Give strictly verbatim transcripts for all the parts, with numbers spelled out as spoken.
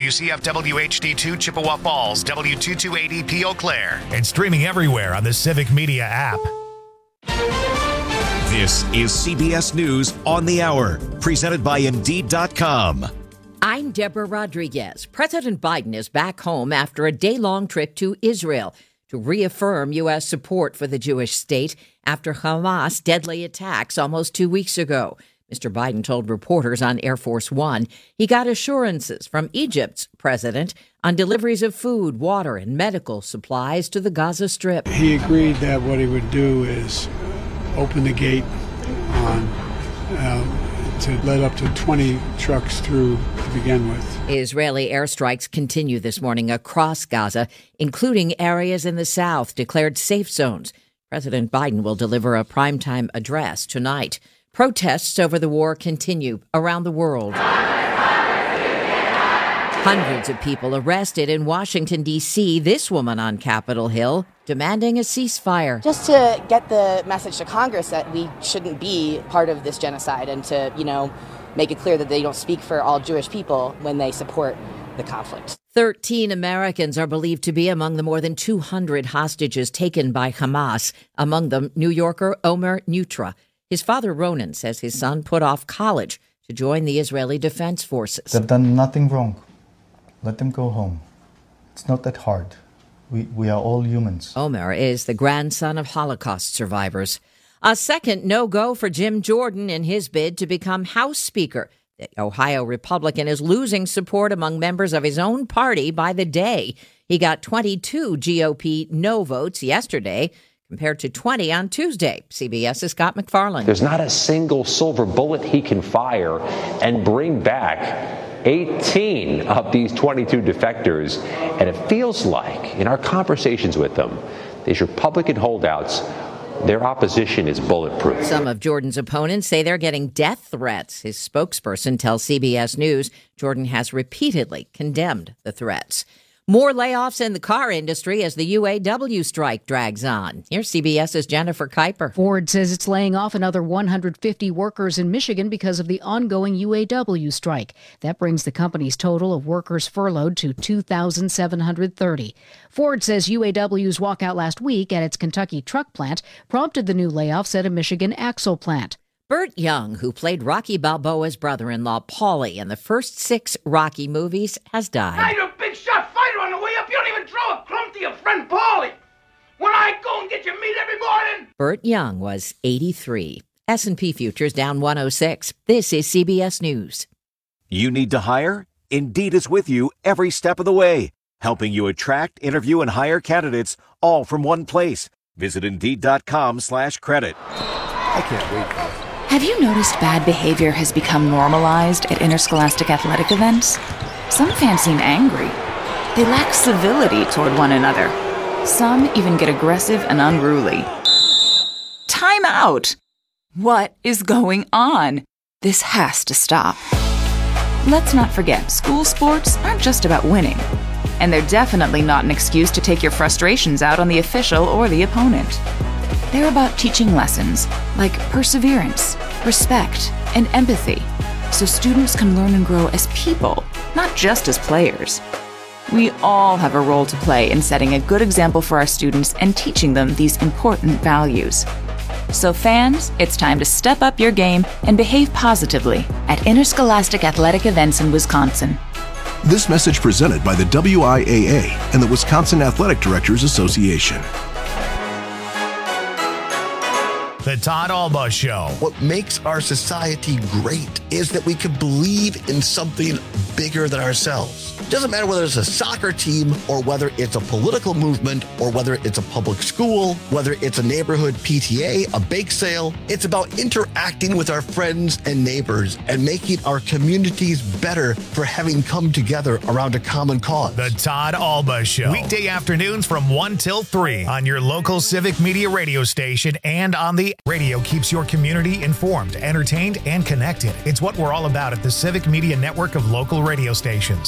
W C F W H D two Chippewa Falls, W two two eight E P Eau Claire, and streaming everywhere on the Civic Media app. This is C B S News on the Hour, presented by Indeed dot com. I'm Deborah Rodriguez. President Biden is back home after a day-long trip to Israel to reaffirm U S support for the Jewish state after Hamas' deadly attacks almost two weeks ago. Mister Biden told reporters on Air Force One he got assurances from Egypt's president on deliveries of food, water, and medical supplies to the Gaza Strip. He agreed that what he would do is open the gate on um, to let up to twenty trucks through to begin with. Israeli airstrikes continue this morning across Gaza, including areas in the south declared safe zones. President Biden will deliver a primetime address tonight. Protests over the war continue around the world. Hundreds of people arrested in Washington, D C This woman on Capitol Hill demanding a ceasefire. Just to get the message to Congress that we shouldn't be part of this genocide and to, you know, make it clear that they don't speak for all Jewish people when they support the conflict. Thirteen Americans are believed to be among the more than two hundred hostages taken by Hamas, among them New Yorker Omer Neutra. His father, Ronan, says his son put off college to join the Israeli Defense Forces. They've done nothing wrong. Let them go home. It's not that hard. We, we are all humans. Omer is the grandson of Holocaust survivors. A second no-go for Jim Jordan in his bid to become House Speaker. The Ohio Republican is losing support among members of his own party by the day. He got twenty-two G O P no votes yesterday, compared to twenty on Tuesday. CBS's Scott McFarland. There's not a single silver bullet he can fire and bring back eighteen of these twenty-two defectors. And it feels like, in our conversations with them, these Republican holdouts, their opposition is bulletproof. Some of Jordan's opponents say they're getting death threats. His spokesperson tells C B S News Jordan has repeatedly condemned the threats. More layoffs in the car industry as the U A W strike drags on. Here's CBS's Jennifer Kuiper. Ford says it's laying off another one hundred fifty workers in Michigan because of the ongoing U A W strike. That brings the company's total of workers furloughed to two thousand seven hundred thirty. Ford says U A W's walkout last week at its Kentucky truck plant prompted the new layoffs at a Michigan axle plant. Burt Young, who played Rocky Balboa's brother-in-law Paulie in the first six Rocky movies, has died. Hey, you're a big shot fighter on the way up. You don't even throw a crumb to your friend Paulie. When I go and get your meat every morning. Burt Young was eighty-three. S and P futures down one oh six. This is C B S News. You need to hire? Indeed is with you every step of the way, helping you attract, interview, and hire candidates all from one place. Visit Indeed.com slash credit. I can't wait for this. Have you noticed bad behavior has become normalized at interscholastic athletic events? Some fans seem angry. They lack civility toward one another. Some even get aggressive and unruly. Time out! What is going on? This has to stop. Let's not forget, school sports aren't just about winning. And they're definitely not an excuse to take your frustrations out on the official or the opponent. They're about teaching lessons like perseverance, respect, and empathy, so students can learn and grow as people, not just as players. We all have a role to play in setting a good example for our students and teaching them these important values. So fans, it's time to step up your game and behave positively at interscholastic athletic events in Wisconsin. This message presented by the W I A A and the Wisconsin Athletic Directors Association. The Todd Alba Show. What makes our society great is that we can believe in something bigger than ourselves. It doesn't matter whether it's a soccer team or whether it's a political movement or whether it's a public school, whether it's a neighborhood P T A, a bake sale. It's about interacting with our friends and neighbors and making our communities better for having come together around a common cause. The Todd Alba Show. Weekday afternoons from one till three on your local Civic Media radio station and on the radio. Keeps your community informed, entertained, and connected. It's what we're all about at the Civic Media network of local radio stations. We're having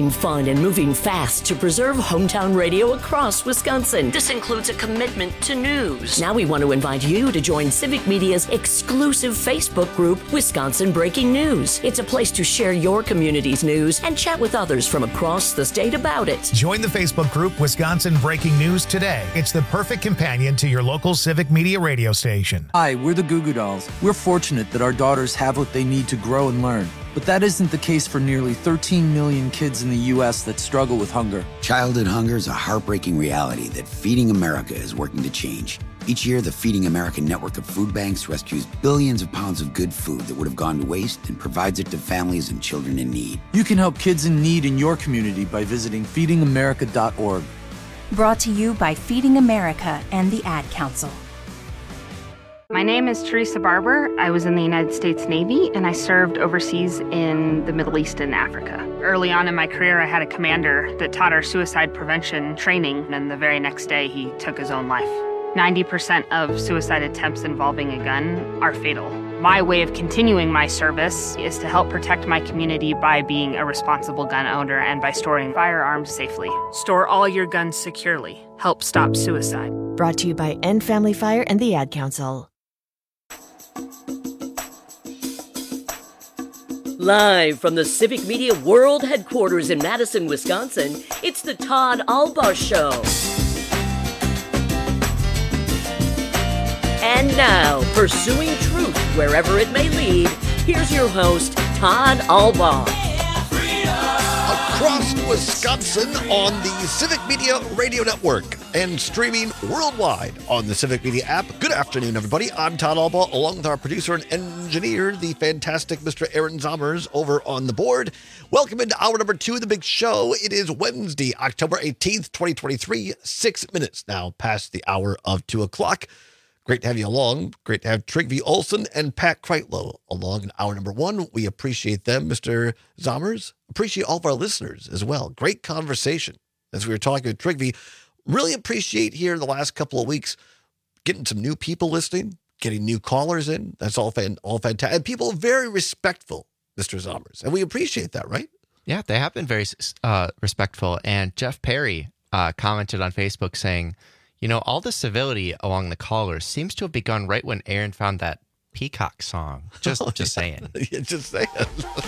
staying fun and moving fast to preserve hometown radio across Wisconsin. This includes a commitment to news. Now we want to invite you to join Civic Media's exclusive Facebook group, Wisconsin Breaking News. It's a place to share your community's news and chat with others from across the state about it. Join the Facebook group Wisconsin Breaking News today. It's the perfect companion to your local Civic Media radio station. Hi, we're the Goo Goo Dolls. We're fortunate that our daughters have what they need to grow and learn. But that isn't the case for nearly thirteen million kids in the U S that struggle with hunger. Childhood hunger is a heartbreaking reality that Feeding America is working to change. Each year, the Feeding America network of food banks rescues billions of pounds of good food that would have gone to waste and provides it to families and children in need. You can help kids in need in your community by visiting feeding america dot org. Brought to you by Feeding America and the Ad Council. My name is Teresa Barber. I was in the United States Navy, and I served overseas in the Middle East and Africa. Early on in my career, I had a commander that taught our suicide prevention training, and the very next day, he took his own life. ninety percent of suicide attempts involving a gun are fatal. My way of continuing my service is to help protect my community by being a responsible gun owner and by storing firearms safely. Store all your guns securely. Help stop suicide. Brought to you by End Family Fire and the Ad Council. Live from the Civic Media World Headquarters in Madison, Wisconsin, it's the Todd Albaugh Show. And now, pursuing truth wherever it may lead, here's your host, Todd Albaugh. Across Wisconsin on the Civic Media Radio Network and streaming worldwide on the Civic Media app. Good afternoon, everybody. I'm Todd Albaugh, along with our producer and engineer, the fantastic Mister Aaron Zommers, over on the board. Welcome into hour number two of the big show. It is Wednesday, October eighteenth, twenty twenty-three, six minutes now past the hour of two o'clock. Great to have you along. Great to have Trygve Olsen and Pat Kreitlow along in hour number one. We appreciate them, Mister Zommers. Appreciate all of our listeners as well. Great conversation as we were talking with Trygve. Really appreciate here in the last couple of weeks getting some new people listening, getting new callers in. That's all fan, all fantastic. And people very respectful, Mister Zommers. And we appreciate that, right? Yeah, they have been very uh, respectful. And Jeff Perry uh, commented on Facebook saying, you know, all the civility along the callers seems to have begun right when Aaron found that Peacock song. Just oh, just yeah. saying. Yeah, just saying. Are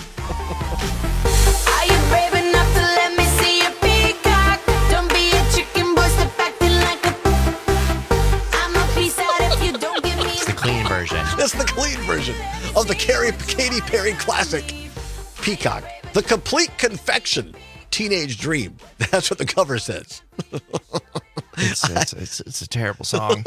you brave enough to let me see your peacock? Don't be a chicken boy, step acting like a... I'm a piece out if you don't give me... It's the clean version. It's the clean version of the Carrie, Katy Perry classic, Peacock. The complete confection, Teenage Dream. That's what the cover says. It's, it's, it's, it's a terrible song.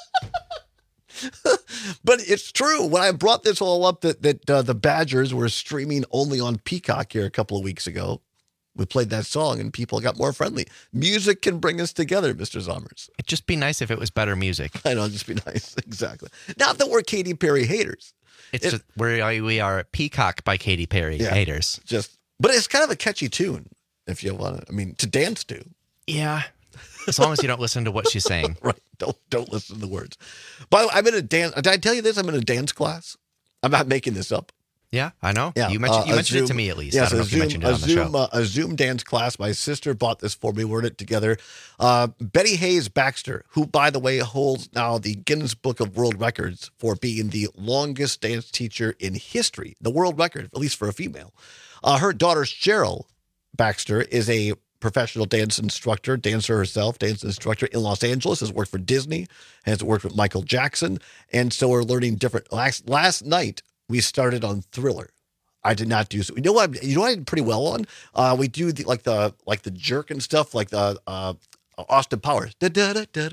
But it's true. When I brought this all up that, that uh, the Badgers were streaming only on Peacock here a couple of weeks ago, we played that song and people got more friendly. Music can bring us together, Mister Zommers. It'd just be nice if it was better music. I know, it'd just be nice. Exactly. Not that we're Katy Perry haters. It's it, just, we're, we are Peacock by Katy Perry yeah, haters. Just, but it's kind of a catchy tune if you want to, I mean, to dance to. Yeah. As long as you don't listen to what she's saying. Right. Don't don't listen to the words. By the way, I'm in a dance. Did I tell you this? I'm in a dance class. I'm not making this up. Yeah, I know. Yeah, you mentioned, uh, you mentioned Zoom, it to me at least. Yes, I don't know if Zoom, you mentioned it on the Zoom, show. Uh, a Zoom dance class. My sister bought this for me. We were in it together. Uh, Betty Hayes Baxter, who, by the way, holds now the Guinness Book of World Records for being the longest dance teacher in history. The world record, at least for a female. Uh, her daughter, Cheryl Baxter, is a professional dance instructor, dancer herself, dance instructor in Los Angeles, has worked for Disney, has worked with Michael Jackson, and so we're learning different. Last last night we started on Thriller. I did not do so. You know what? You know what I did pretty well on. Uh, we do the, like the like the jerk and stuff, like the uh, Austin Powers. Gotcha.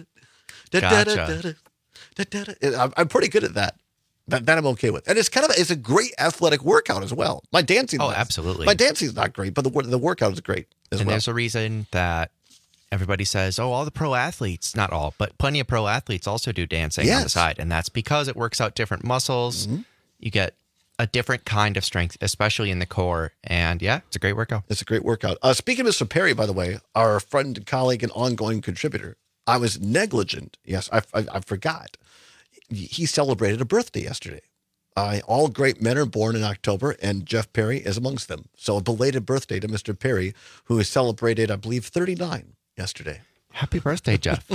I'm pretty good at that. That, that I'm okay with. And it's kind of, a, it's a great athletic workout as well. My dancing. Oh, is, absolutely. My dancing is not great, but the the workout is great as and well. There's a reason that everybody says, oh, all the pro athletes, not all, but plenty of pro athletes also do dancing yes. on the side. And that's because it works out different muscles. Mm-hmm. You get a different kind of strength, especially in the core. And yeah, it's a great workout. It's a great workout. Uh, speaking of Mister Perry, by the way, our friend, colleague, and ongoing contributor, I was negligent. Yes, I, I, I forgot. He celebrated a birthday yesterday. Uh, all great men are born in October, and Jeff Perry is amongst them. So a belated birthday to Mister Perry, who has celebrated, I believe, thirty-nine yesterday. Happy birthday, Jeff.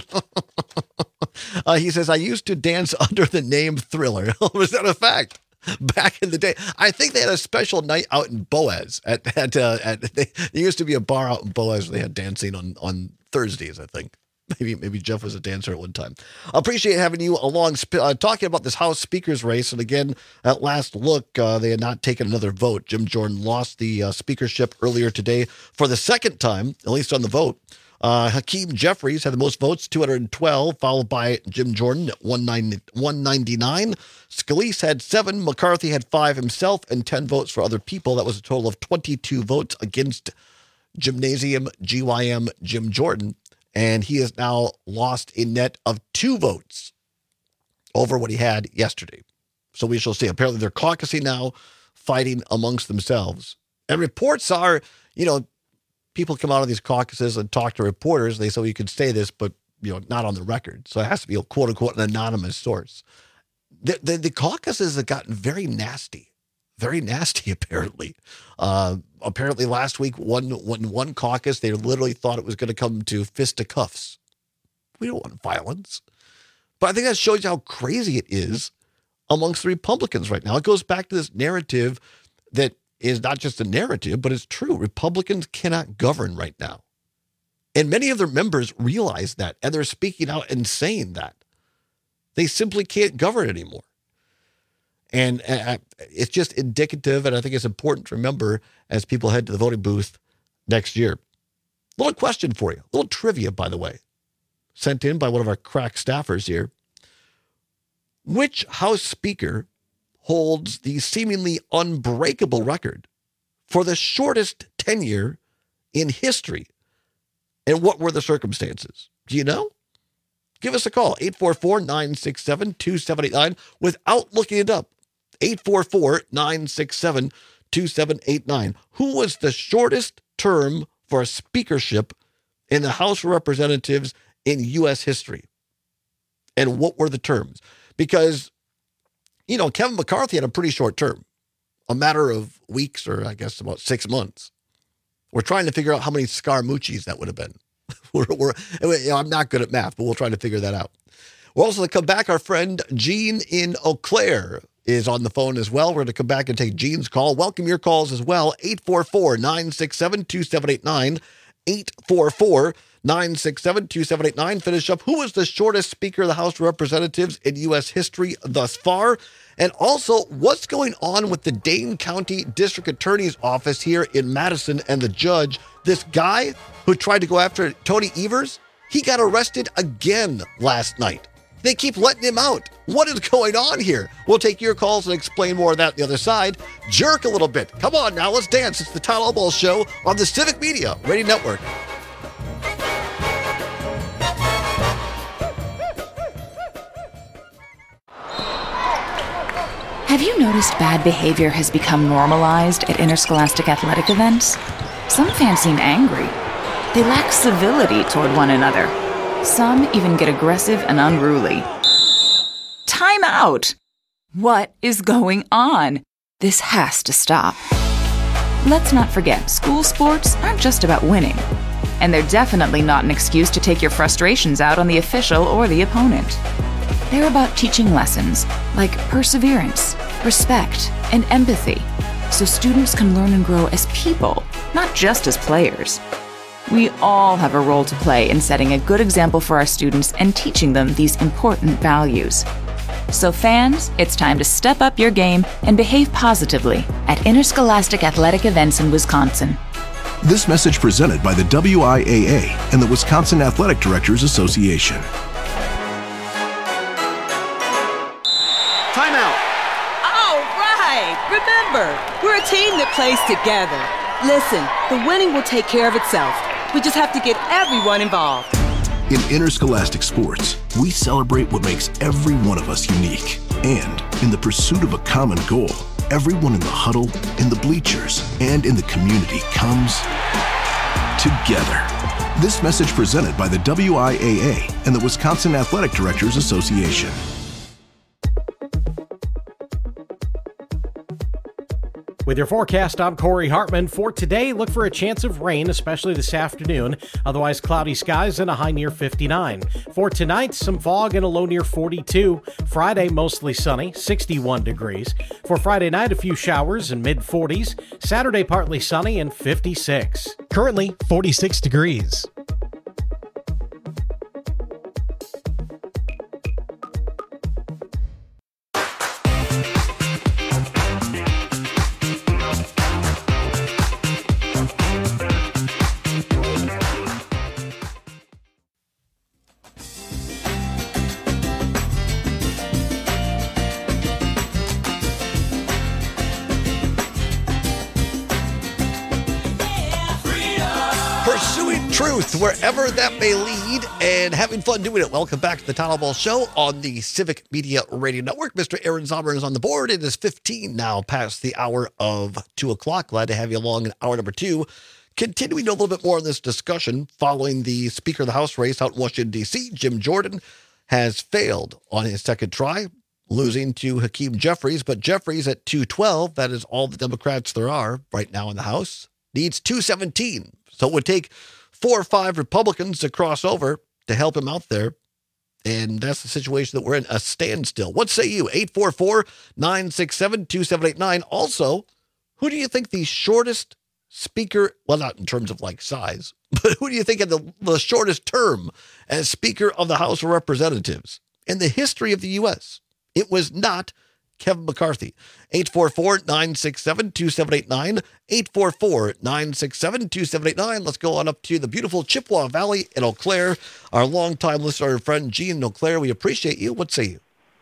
uh, he says, I used to dance under the name Thriller. Was that a fact? Back in the day. I think they had a special night out in Boaz. At, at, uh, at they, There used to be a bar out in Boaz where they had dancing on, on Thursdays, I think. Maybe maybe Jeff was a dancer at one time. I appreciate having you along, uh, talking about this House Speaker's race. And again, at last look, uh, they had not taken another vote. Jim Jordan lost the uh, speakership earlier today for the second time, at least on the vote. Uh, Hakeem Jeffries had the most votes, two hundred twelve, followed by Jim Jordan at one ninety-nine. Scalise had seven. McCarthy had five himself and ten votes for other people. That was a total of twenty-two votes against Gymnasium G Y M Jim Jordan. And he has now lost a net of two votes over what he had yesterday. So we shall see. Apparently they're caucusing now, fighting amongst themselves. And reports are, you know, people come out of these caucuses and talk to reporters. They say, well, you can say this, but, you know, not on the record. So it has to be a quote unquote an anonymous source. The, the, the caucuses have gotten very nasty. Very nasty, apparently. Uh, apparently, last week, one, one, one caucus, they literally thought it was going to come to fisticuffs. We don't want violence. But I think that shows you how crazy it is amongst the Republicans right now. It goes back to this narrative that is not just a narrative, but it's true. Republicans cannot govern right now. And many of their members realize that, and they're speaking out and saying that. They simply can't govern anymore. And uh, it's just indicative, and I think it's important to remember as people head to the voting booth next year. Little question for you, a little trivia, by the way, sent in by one of our crack staffers here. Which House Speaker holds the seemingly unbreakable record for the shortest tenure in history? And what were the circumstances? Do you know? Give us a call, eight four four, nine six seven, two seven eight nine, without looking it up. eight four four, nine six seven, two seven eight nine. Who was the shortest term for a speakership in the House of Representatives in U S history? And what were the terms? Because, you know, Kevin McCarthy had a pretty short term, a matter of weeks, or I guess about six months. We're trying to figure out how many Scaramucci's that would have been. we're, we're, you know, I'm not good at math, but we'll try to figure that out. We're also going to come back. Our friend Gene in Eau Claire is on the phone as well. We're going to come back and take Gene's call. Welcome your calls as well. eight four four, nine six seven, two seven eight nine. eight four four, nine six seven, two seven eight nine. Finish up. Who is the shortest Speaker of the House of Representatives in U S history thus far? And also, what's going on with the Dane County District Attorney's Office here in Madison and the judge? This guy who tried to go after Tony Evers, he got arrested again last night. They keep letting him out. What is going on here? We'll take your calls and explain more of that on the other side. Jerk a little bit. Come on now, let's dance. It's the Tyler Elball Show on the Civic Media Radio Network. Have you noticed bad behavior has become normalized at interscholastic athletic events? Some fans seem angry. They lack civility toward one another. Some even get aggressive and unruly. Time out! What is going on? This has to stop. Let's not forget, school sports aren't just about winning. And they're definitely not an excuse to take your frustrations out on the official or the opponent. They're about teaching lessons like perseverance, respect, and empathy, so students can learn and grow as people, not just as players. We all have a role to play in setting a good example for our students and teaching them these important values. So fans, it's time to step up your game and behave positively at interscholastic athletic events in Wisconsin. This message presented by the W I A A and the Wisconsin Athletic Directors Association. Timeout. All right. Remember, we're a team that plays together. Listen, the winning will take care of itself. We just have to get everyone involved. In interscholastic sports, we celebrate what makes every one of us unique. And in the pursuit of a common goal, everyone in the huddle, in the bleachers, and in the community comes together. This message presented by the W I A A and the Wisconsin Athletic Directors Association. With your forecast, I'm Corey Hartman. For today, look for a chance of rain, especially this afternoon. Otherwise, cloudy skies and a high near fifty-nine. For tonight, some fog and a low near forty-two. Friday, mostly sunny, sixty-one degrees. For Friday night, a few showers and mid forties. Saturday, partly sunny and fifty-six. Currently, forty-six degrees. Truth, wherever that may lead, and having fun doing it. Welcome back to the Town Hall Ball Show on the Civic Media Radio Network. Mister Aaron Zommer is on the board. It is fifteen now past the hour of two o'clock. Glad to have you along in hour number two. Continuing a little bit more on this discussion following the Speaker of the House race out in Washington, D C, Jim Jordan has failed on his second try, losing to Hakeem Jeffries. But Jeffries at two twelve, that is all the Democrats there are right now in the House, needs two seventeen. So it would take four or five Republicans to cross over to help him out there. And that's the situation that we're in, a standstill. What say you? eight four four, nine six seven, two seven eight nine. Also, who do you think the shortest speaker, well, not in terms of like size, but who do you think had the, the shortest term as Speaker of the House of Representatives in the history of the U S? It was not Kevin McCarthy. eight four four, nine six seven, two seven eight nine. eight four four, nine six seven, two seven eight nine. Let's go on up to the beautiful Chippewa Valley in Eau Claire. Our longtime listener and friend, Jean in Eau Claire. We appreciate you. What say you?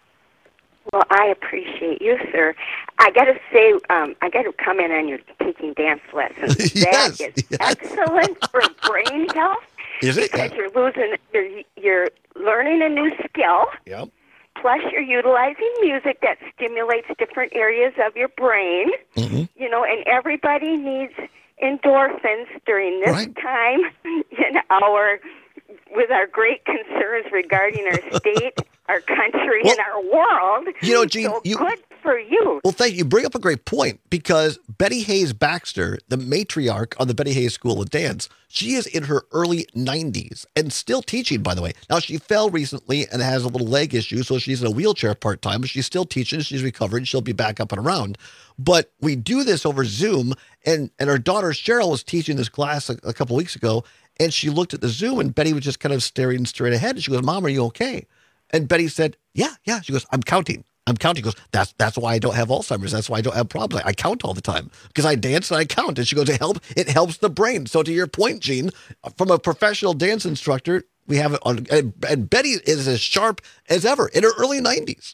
Well, I appreciate you, sir. I got to say, um, I got to comment on your taking dance lessons. Yes, that is yes. excellent for brain health. Is it? Because you're losing, you're, you're learning a new skill. Yep. Plus, you're utilizing music that stimulates different areas of your brain. Mm-hmm. You know, and everybody needs endorphins during this Right. time in our, with our great concerns regarding our state, our country, Well, and our world. you know, Gene, so you- good for you. Well, thank you. You bring up a great point because Betty Hayes Baxter, the matriarch of the Betty Hayes School of Dance, she is in her early nineties and still teaching, by the way. Now, she fell recently and has a little leg issue, so she's in a wheelchair part-time, but she's still teaching. She's recovering. She'll be back up and around. But we do this over Zoom, and, and her daughter Cheryl was teaching this class a, a couple weeks ago, and she looked at the Zoom, and Betty was just kind of staring straight ahead, and she goes, "Mom, are you okay?" And Betty said, "Yeah, yeah." She goes, "I'm counting. I'm counting." She goes, that's that's why I don't have Alzheimer's. That's why I don't have problems. I, I count all the time because I dance and I count. And she goes, it help it helps the brain. So to your point, Gene, from a professional dance instructor, we have it on, and, and Betty is as sharp as ever in her early nineties.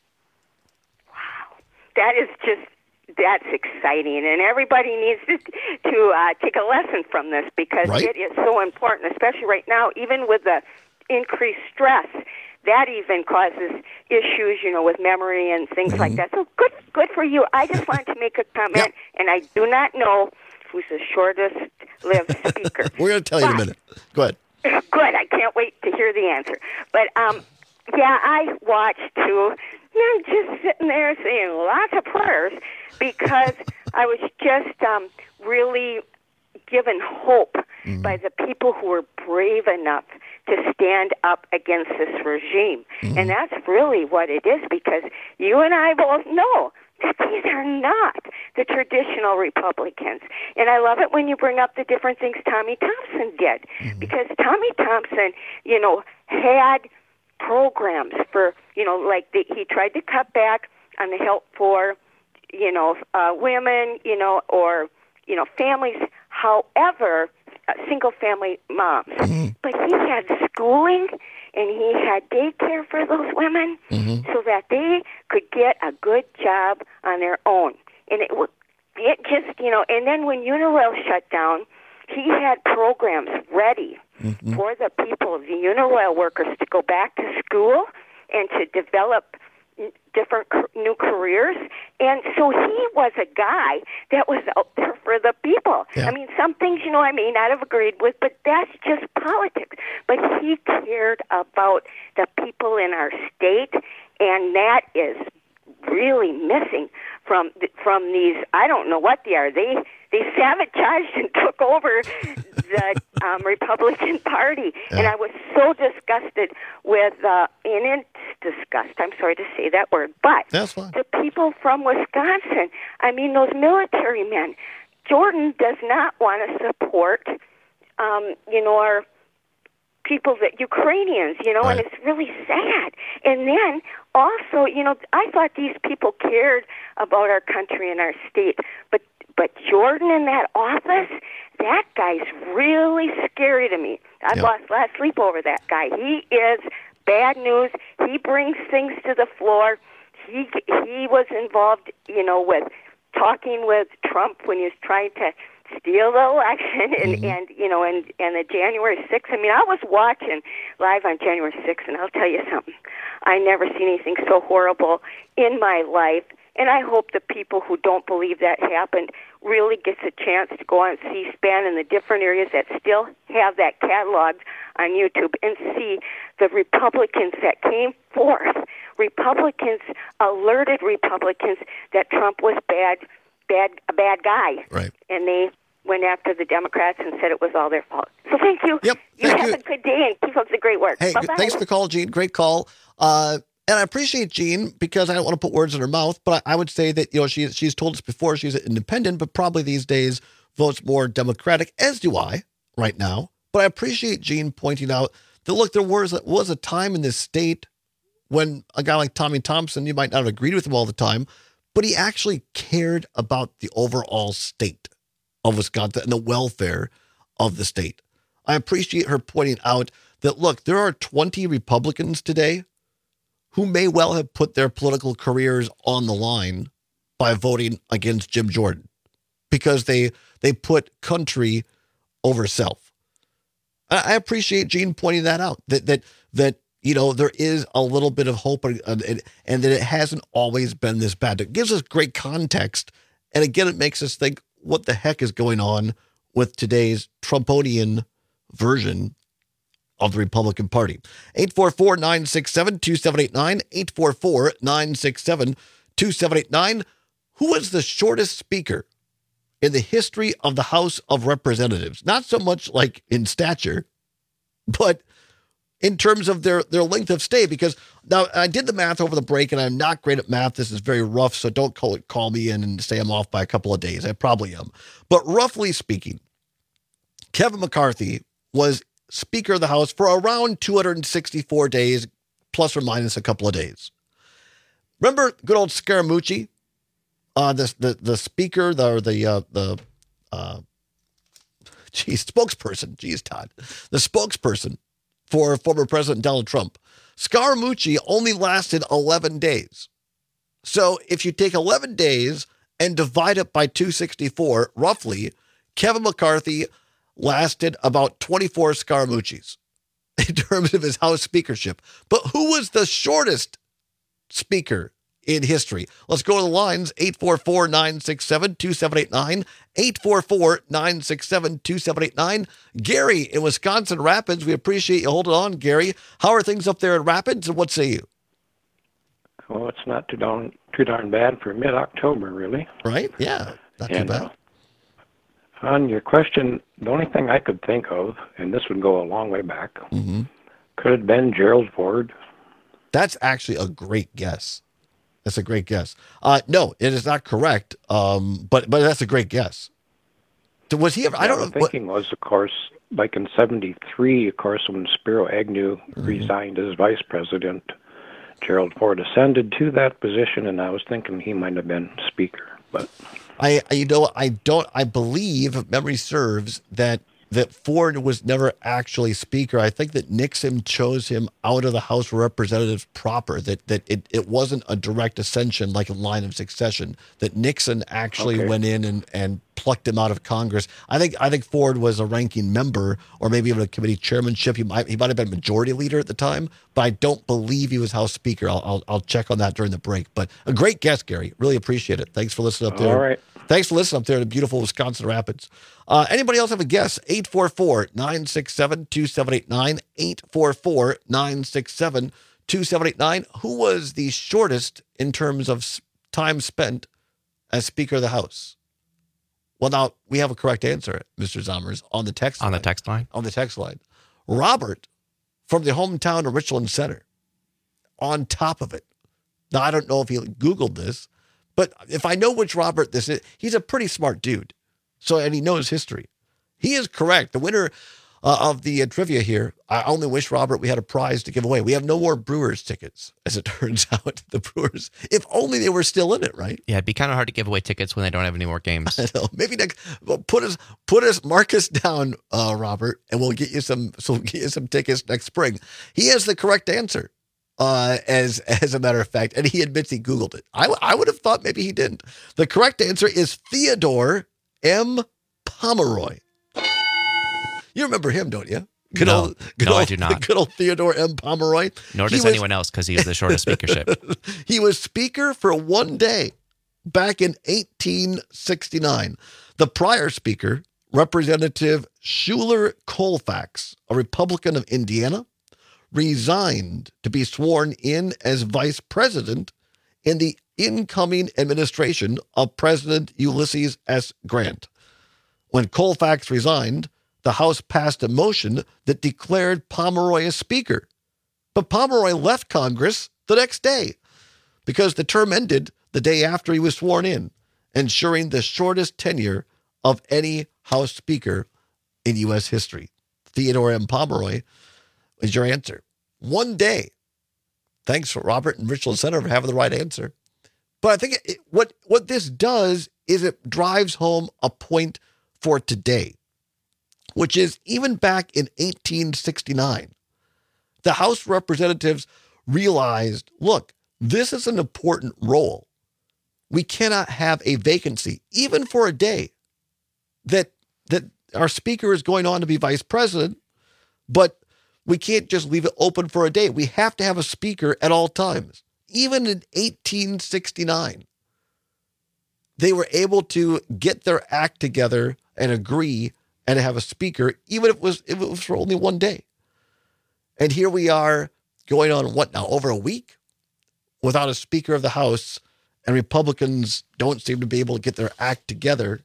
That is just, that's exciting. And everybody needs to, to uh, take a lesson from this because Right. it is so important, especially right now, even with the increased stress. That even causes issues, you know, with memory and things Mm-hmm. like that. So good, good for you. I just wanted to make a comment, and I do not know who's the shortest-lived speaker. We're going to tell you in a minute. Go ahead. Good. I can't wait to hear the answer. But, um, yeah, I watched, too. And I'm just sitting there saying lots of prayers because I was just um, really given hope Mm-hmm. by the people who were brave enough to stand up against this regime. Mm-hmm. And that's really what it is because you and I both know that these are not the traditional Republicans. And I love it when you bring up the different things Tommy Thompson did Mm-hmm. because Tommy Thompson, you know, had programs for, you know, like the, he tried to cut back on the help for, you know, uh, women, you know, or, you know, families. However, uh, single-family moms. Mm-hmm. But he had schooling and he had daycare for those women Mm-hmm. so that they could get a good job on their own. And it would, it just, you know, and then when Unirail shut down, he had programs ready Mm-hmm. for the people, the Unirail workers, to go back to school and to develop different new careers. And so he was a guy that was out there for the people. Yeah. I mean, some things, you know, I may not have agreed with, but that's just politics. But he cared about the people in our state, and that is really missing from from these. I don't know what they are. They they sabotaged and took over the um, Republican Party, yeah. and I was so disgusted with. Uh, and it's disgust. I'm sorry to say that word, but That's fine. the people from Wisconsin. I mean, those military men. Jordan does not want to support, um, you know, our people, that Ukrainians, you know, right. and it's really sad. And then also, you know, I thought these people cared about our country and our state, but but Jordan in that office, that guy's really scary to me. I've yep. lost a lot of sleep over that guy. He is bad news. He brings things to the floor. He he was involved, you know, with talking with Trump when he was trying to steal the election, and, mm-hmm. and you know, and, and the January sixth. I mean, I was watching live on January sixth, and I'll tell you something. I never seen anything so horrible in my life, and I hope the people who don't believe that happened really gets a chance to go on C-SPAN and the different areas that still have that cataloged on YouTube and see the Republicans that came forth. Republicans, alerted Republicans that Trump was bad, bad, a bad guy. Right. And they went after the Democrats and said it was all their fault. So thank you. Yep. You thank have you. a good day and keep up the great work. Hey, Bye-bye. thanks for the call, Gene. Great call. Uh, and I appreciate Jean, because I don't want to put words in her mouth, but I, I would say that, you know, she, she's told us before she's an independent, but probably these days votes more Democratic, as do I right now. But I appreciate Jean pointing out that, look, there was, was a time in this state when a guy like Tommy Thompson, you might not have agreed with him all the time, but he actually cared about the overall state of Wisconsin and the welfare of the state. I appreciate her pointing out that, look, there are twenty Republicans today who may well have put their political careers on the line by voting against Jim Jordan because they they put country over self. I appreciate Gene pointing that out, that that that you know there is a little bit of hope, and, and, and that it hasn't always been this bad. It gives us great context, and again, it makes us think, what the heck is going on with today's Trumponian version of the Republican Party? eight four four, nine six seven, two seven eight nine, eight four four, nine six seven, two seven eight nine. Who is the shortest speaker in the history of the House of Representatives? Not so much like in stature, but in terms of their, their length of stay. Because now I did the math over the break, and I'm not great at math. This is very rough, so don't call it, call me in and say I'm off by a couple of days. I probably am. But roughly speaking, Kevin McCarthy was Speaker of the House for around two hundred sixty-four days, plus or minus a couple of days. Remember good old Scaramucci, uh, the the the Speaker, the the uh, the uh, geez, spokesperson, geez, Todd, the spokesperson for former President Donald Trump. Scaramucci only lasted eleven days. So if you take eleven days and divide it by two hundred sixty-four, roughly, Kevin McCarthy lasted about twenty-four Scaramuccis in terms of his House speakership. But who was the shortest speaker in history? Let's go to the lines. eight four four, nine six seven, two seven eight nine, eight four four, nine six seven, two seven eight nine. Gary in Wisconsin Rapids, we appreciate you holding on, Gary. How are things up there in Rapids, and what say you? Well, it's not too darn, too darn bad for mid-October, really. Right? Yeah, not and, too bad. Uh, on your question, the only thing I could think of, and this would go a long way back, mm-hmm. could it have been Gerald Ford? That's actually a great guess. That's a great guess. Uh, no, it is not correct, um, but but that's a great guess. So was he ever, yeah, I don't know. The thinking what, was, of course, like in seventy-three, of course, when Spiro Agnew mm-hmm. resigned as vice president, Gerald Ford ascended to that position, and I was thinking he might have been speaker, but... I, you know, I don't, I believe, if memory serves, that that Ford was never actually speaker. I think that Nixon chose him out of the House of Representatives proper, that that it, it wasn't a direct ascension like a line of succession, that Nixon actually okay. went in and, and plucked him out of Congress. I think I think Ford was a ranking member, or maybe even a committee chairmanship. He might he might have been majority leader at the time, but I don't believe he was House Speaker. I'll I'll, I'll check on that during the break. But a great guest, Gary. Really appreciate it. Thanks for listening up there. All right. Thanks for listening up there in beautiful Wisconsin Rapids. Uh, anybody else have a guess? eight four four, nine six seven, two seven eight nine, eight four four, nine six seven, two seven eight nine. Who was the shortest in terms of time spent as Speaker of the House? Well, now we have a correct answer, Mister Zommers, on the text on line. the text line. On the text line. Robert from the hometown of Richland Center. On top of it. Now, I don't know if he Googled this, but if I know which Robert this is, he's a pretty smart dude. So, and he knows history. He is correct. The winner uh, of the uh, trivia here, I only wish, Robert, we had a prize to give away. We have no more Brewers tickets, as it turns out. The Brewers, if only they were still in it, right? Yeah, it'd be kind of hard to give away tickets when they don't have any more games. I know. Maybe next, well, put us, put us, mark us down, uh, Robert, and we'll get you some, so we'll get you some tickets next spring. He has the correct answer. Uh, as as a matter of fact, and he admits he Googled it. I, I would have thought maybe he didn't. The correct answer is Theodore M. Pomeroy. You remember him, don't you? Good no, old, good no old, I do not. Good old Theodore M. Pomeroy. Nor He does was- anyone else because he has the shortest speakership. He was speaker for one day back in eighteen sixty-nine. The prior speaker, Representative Schuler Colfax, a Republican of Indiana, resigned to be sworn in as vice president in the incoming administration of President Ulysses S. Grant. When Colfax resigned, the House passed a motion that declared Pomeroy as speaker. But Pomeroy left Congress the next day because the term ended the day after he was sworn in, ensuring the shortest tenure of any House speaker in U S history. Theodore M. Pomeroy is your answer. One day. Thanks for Robert and Richland Center for having the right answer. But I think it, what, what this does is it drives home a point for today, which is even back in eighteen sixty-nine, the House of Representatives realized, look, this is an important role. We cannot have a vacancy, even for a day, that that our speaker is going on to be vice president, but we can't just leave it open for a day. We have to have a speaker at all times. Even in eighteen sixty-nine, they were able to get their act together and agree and have a speaker, even if it was, if it was for only one day. And here we are going on, what now, over a week without a Speaker of the House, and Republicans don't seem to be able to get their act together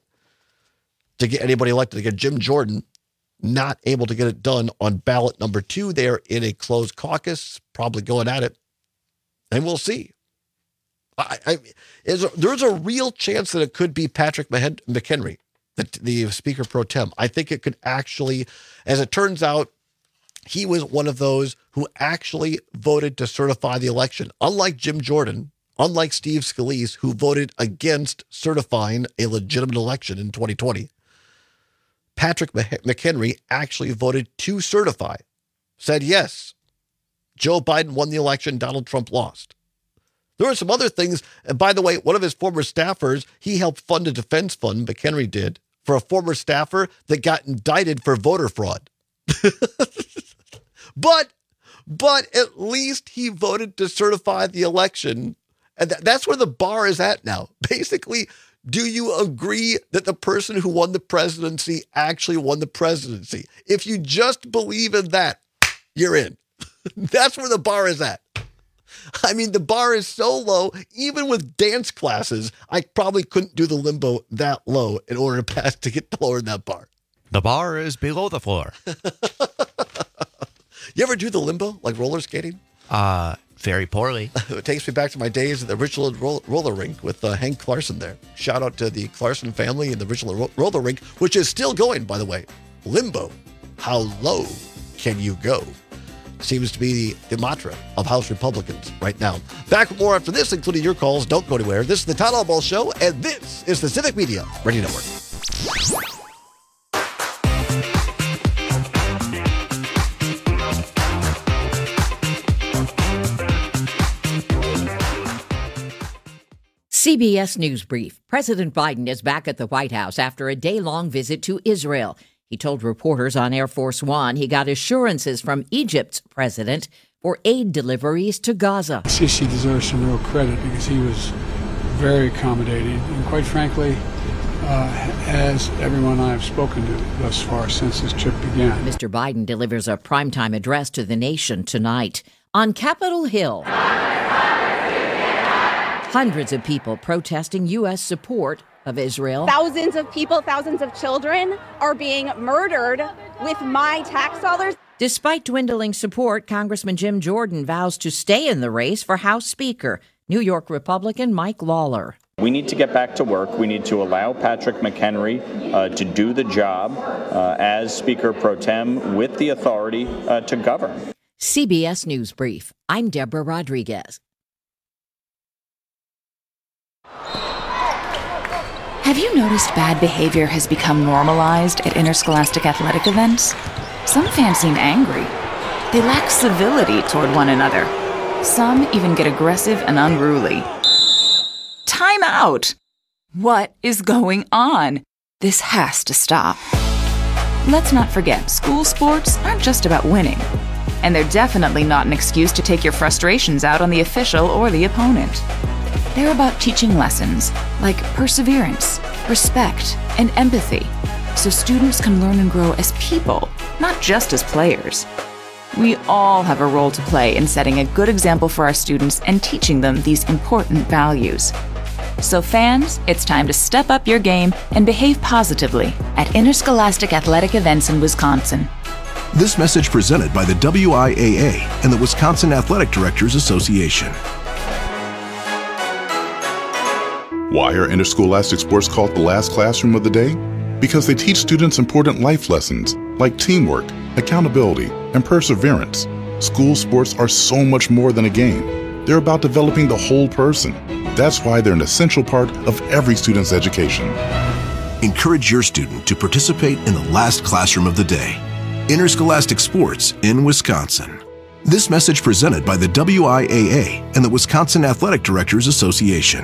to get anybody elected. To get Jim Jordan, not able to get it done on ballot number two. They are in a closed caucus, probably going at it, and we'll see. I, I, is, there's a real chance that it could be Patrick McHenry, the, the Speaker pro tem. I think it could actually, as it turns out, he was one of those who actually voted to certify the election. Unlike Jim Jordan, unlike Steve Scalise, who voted against certifying a legitimate election in twenty twenty, Patrick McHenry actually voted to certify, said yes, Joe Biden won the election, Donald Trump lost. There were some other things. And by the way, one of his former staffers, he helped fund a defense fund, McHenry did, for a former staffer that got indicted for voter fraud. But, but at least he voted to certify the election. And th- that's where the bar is at now. Basically, do you agree that the person who won the presidency actually won the presidency? If you just believe in that, you're in. That's where the bar is at. I mean, the bar is so low, even with dance classes, I probably couldn't do the limbo that low in order to pass to get lower in that bar. The bar is below the floor. You ever do the limbo, like roller skating? Uh, very poorly. It takes me back to my days at the Richland Roll- Roller Rink with uh, Hank Clarson there. Shout out to the Clarson family and the Richland Ro- Roller Rink, which is still going, by the way. Limbo. How low can you go? Seems to be the, the mantra of House Republicans right now. Back with more after this, including your calls. Don't go anywhere. This is the Todd Ball Show, and this is the Civic Media Radio Network. C B S News Brief. President Biden is back at the White House after a day-long visit to Israel. He told reporters on Air Force One he got assurances from Egypt's president for aid deliveries to Gaza. Sisi deserves some real credit because he was very accommodating and, quite frankly, uh, as everyone I have spoken to thus far since this trip began. Mister Biden delivers a primetime address to the nation tonight on Capitol Hill. Hundreds of people protesting U S support of Israel. Thousands of people, thousands of children are being murdered with my tax dollars. Despite dwindling support, Congressman Jim Jordan vows to stay in the race for House Speaker. New York Republican Mike Lawler. We need to get back to work. We need to allow Patrick McHenry uh, to do the job uh, as Speaker pro tem with the authority uh, to govern. C B S News Brief. I'm Deborah Rodriguez. Have you noticed bad behavior has become normalized at interscholastic athletic events? Some fans seem angry. They lack civility toward one another. Some even get aggressive and unruly. Time out! What is going on? This has to stop. Let's not forget, school sports aren't just about winning. And they're definitely not an excuse to take your frustrations out on the official or the opponent. They're about teaching lessons like perseverance, respect, and empathy, so students can learn and grow as people, not just as players. We all have a role to play in setting a good example for our students and teaching them these important values. So fans, it's time to step up your game and behave positively at interscholastic athletic events in Wisconsin. This message presented by the W I A A and the Wisconsin Athletic Directors Association. Why are interscholastic sports called the last classroom of the day? Because they teach students important life lessons like teamwork, accountability, and perseverance. School sports are so much more than a game. They're about developing the whole person. That's why they're an essential part of every student's education. Encourage your student to participate in the last classroom of the day. Interscholastic sports in Wisconsin. This message presented by the W I A A and the Wisconsin Athletic Directors Association.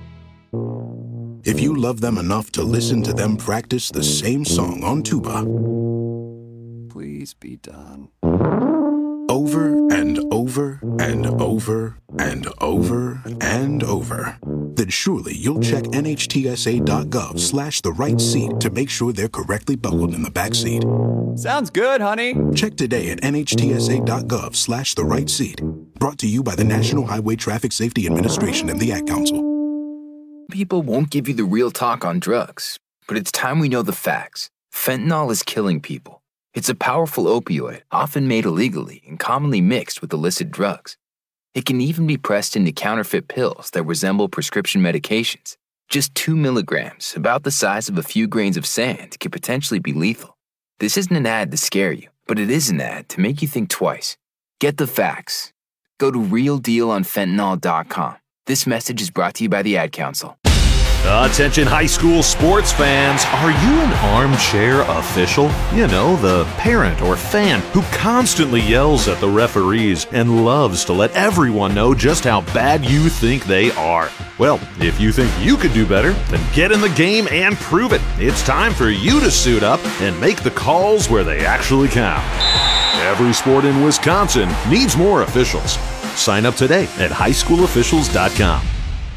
If you love them enough to listen to them practice the same song on tuba, please be done. Over and over and over and over and over, then surely you'll check N H T S A dot gov slash the right seat to make sure they're correctly buckled in the back seat. Sounds good, honey. Check today at N H T S A dot gov slash the right seat. Brought to you by the National Highway Traffic Safety Administration and the Ad Council. People won't give you the real talk on drugs, but it's time we know the facts. Fentanyl is killing people. It's a powerful opioid, often made illegally and commonly mixed with illicit drugs. It can even be pressed into counterfeit pills that resemble prescription medications. Just two milligrams, about the size of a few grains of sand, could potentially be lethal. This isn't an ad to scare you, but it is an ad to make you think twice. Get the facts. Go to real deal on fentanyl dot com. This message is brought to you by the Ad Council. Attention high school sports fans, are you an armchair official? You know, the parent or fan who constantly yells at the referees and loves to let everyone know just how bad you think they are. Well, if you think you could do better, then get in the game and prove it. It's time for you to suit up and make the calls where they actually count. Every sport in Wisconsin needs more officials. Sign up today at high school officials dot com.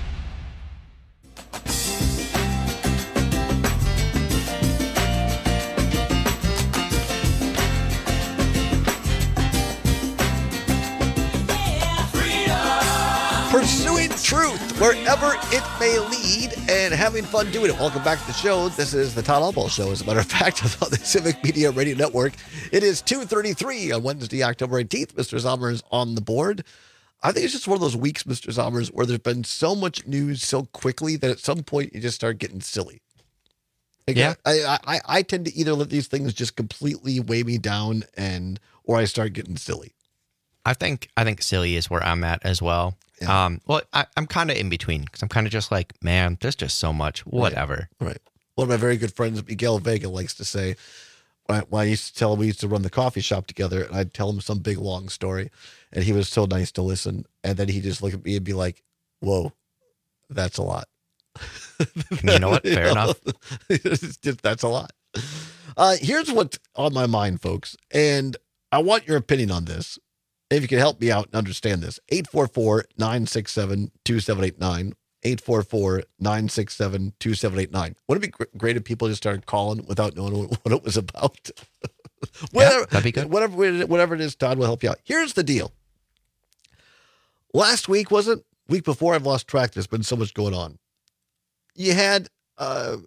Pursuing truth wherever it may lead and having fun doing it. Welcome back to the show. This is the Todd Albaugh Show, as a matter of fact, on the Civic Media Radio Network. It is two thirty-three on Wednesday, October eighteenth. Mister Zomer is on the board. I think it's just one of those weeks, Mister Zomers, where there's been so much news so quickly that at some point you just start getting silly. Like, yeah. I, I, I tend to either let these things just completely weigh me down and or I start getting silly. I think I think silly is where I'm at as well. Yeah. Um, well, I, I'm kind of in between because I'm kind of just like, man, there's just so much, whatever. Right. right. One of my very good friends, Miguel Vega, likes to say, when I, when I used to tell him we used to run the coffee shop together, and I'd tell him some big long story, and he was so nice to listen, and then he just look at me and be like, "Whoa, that's a lot." You know what? Fair you know? enough. It's just, that's a lot. Uh, here's what's on my mind, folks, and I want your opinion on this. If you can help me out and understand this, eight four four, nine six seven, two seven eight nine, eight four four, nine six seven, two seven eight nine. Wouldn't it be great if people just started calling without knowing what it was about? whatever, yeah, that'd be good. Whatever, whatever it is, Todd will help you out. Here's the deal. Last week, was it? Week before, I've lost track. There's been so much going on. You had, uh,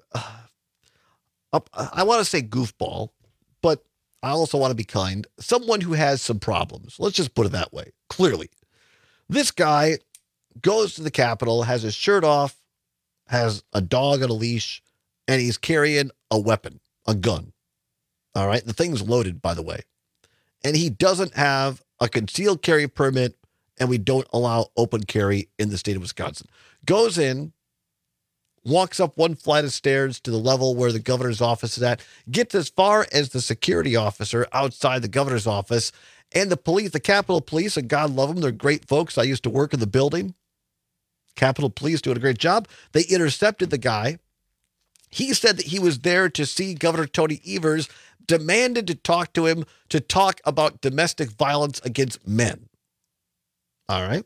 uh, I want to say goofball, but I also want to be kind. Someone who has some problems. Let's just put it that way. Clearly. This guy goes to the Capitol, has his shirt off, has a dog on a leash, and he's carrying a weapon, a gun. All right? The thing's loaded, by the way. And he doesn't have a concealed carry permit, and we don't allow open carry in the state of Wisconsin. Goes in, walks up one flight of stairs to the level where the governor's office is at, gets as far as the security officer outside the governor's office, and the police, the Capitol Police, and God love them, they're great folks. I used to work in the building. Capitol Police doing a great job. They intercepted the guy. He said that he was there to see Governor Tony Evers, demanded to talk to him to talk about domestic violence against men. All right.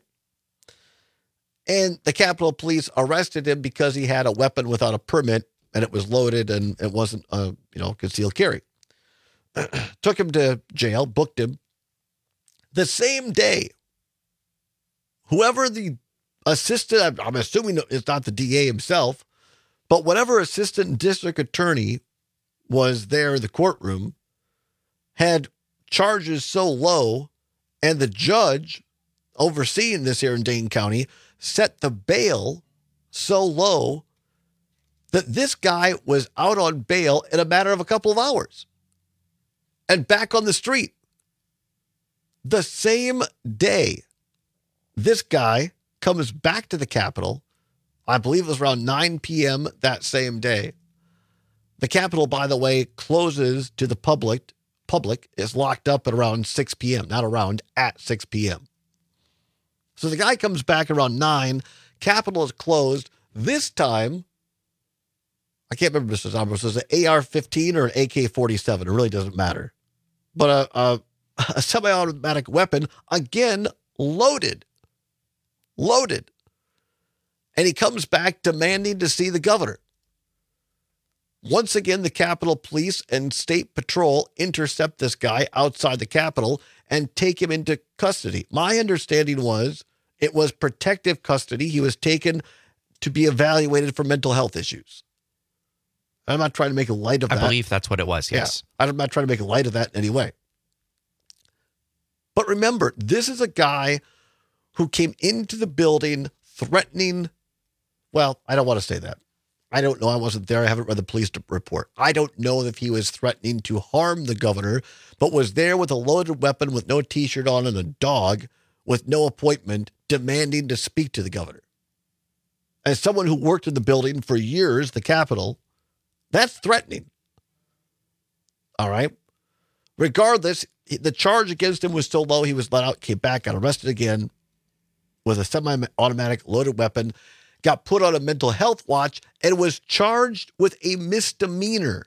And the Capitol Police arrested him because he had a weapon without a permit, and it was loaded, and it wasn't a, you know, concealed carry. Took him to jail, booked him. The same day, whoever the assistant, I'm, I'm assuming it's not the D A himself, but whatever assistant district attorney was there in the courtroom had charges so low, and the judge overseeing this here in Dane County set the bail so low that this guy was out on bail in a matter of a couple of hours and back on the street. The same day, this guy comes back to the Capitol. I believe it was around nine p.m. that same day. The Capitol, by the way, closes to the public. Public is locked up at around six p.m., not around, at six p.m. So the guy comes back around nine. Capitol is closed. This time, I can't remember if this was, was it an A R fifteen or an A K forty-seven. It really doesn't matter. But a, a, a semi-automatic weapon, again, loaded. Loaded. And he comes back demanding to see the governor. Once again, the Capitol Police and State Patrol intercept this guy outside the Capitol and take him into custody. My understanding was it was protective custody. He was taken to be evaluated for mental health issues. I'm not trying to make a light of I that. I believe that's what it was, yes. Yeah, I'm not trying to make a light of that in any way. But remember, this is a guy who came into the building threatening, well, I don't want to say that. I don't know. I wasn't there. I haven't read the police report. I don't know if he was threatening to harm the governor, but was there with a loaded weapon with no T-shirt on and a dog with no appointment demanding to speak to the governor. As someone who worked in the building for years, the Capitol, that's threatening. All right. Regardless, the charge against him was so low, he was let out, came back, got arrested again with a semi-automatic loaded weapon, got put on a mental health watch, and was charged with a misdemeanor.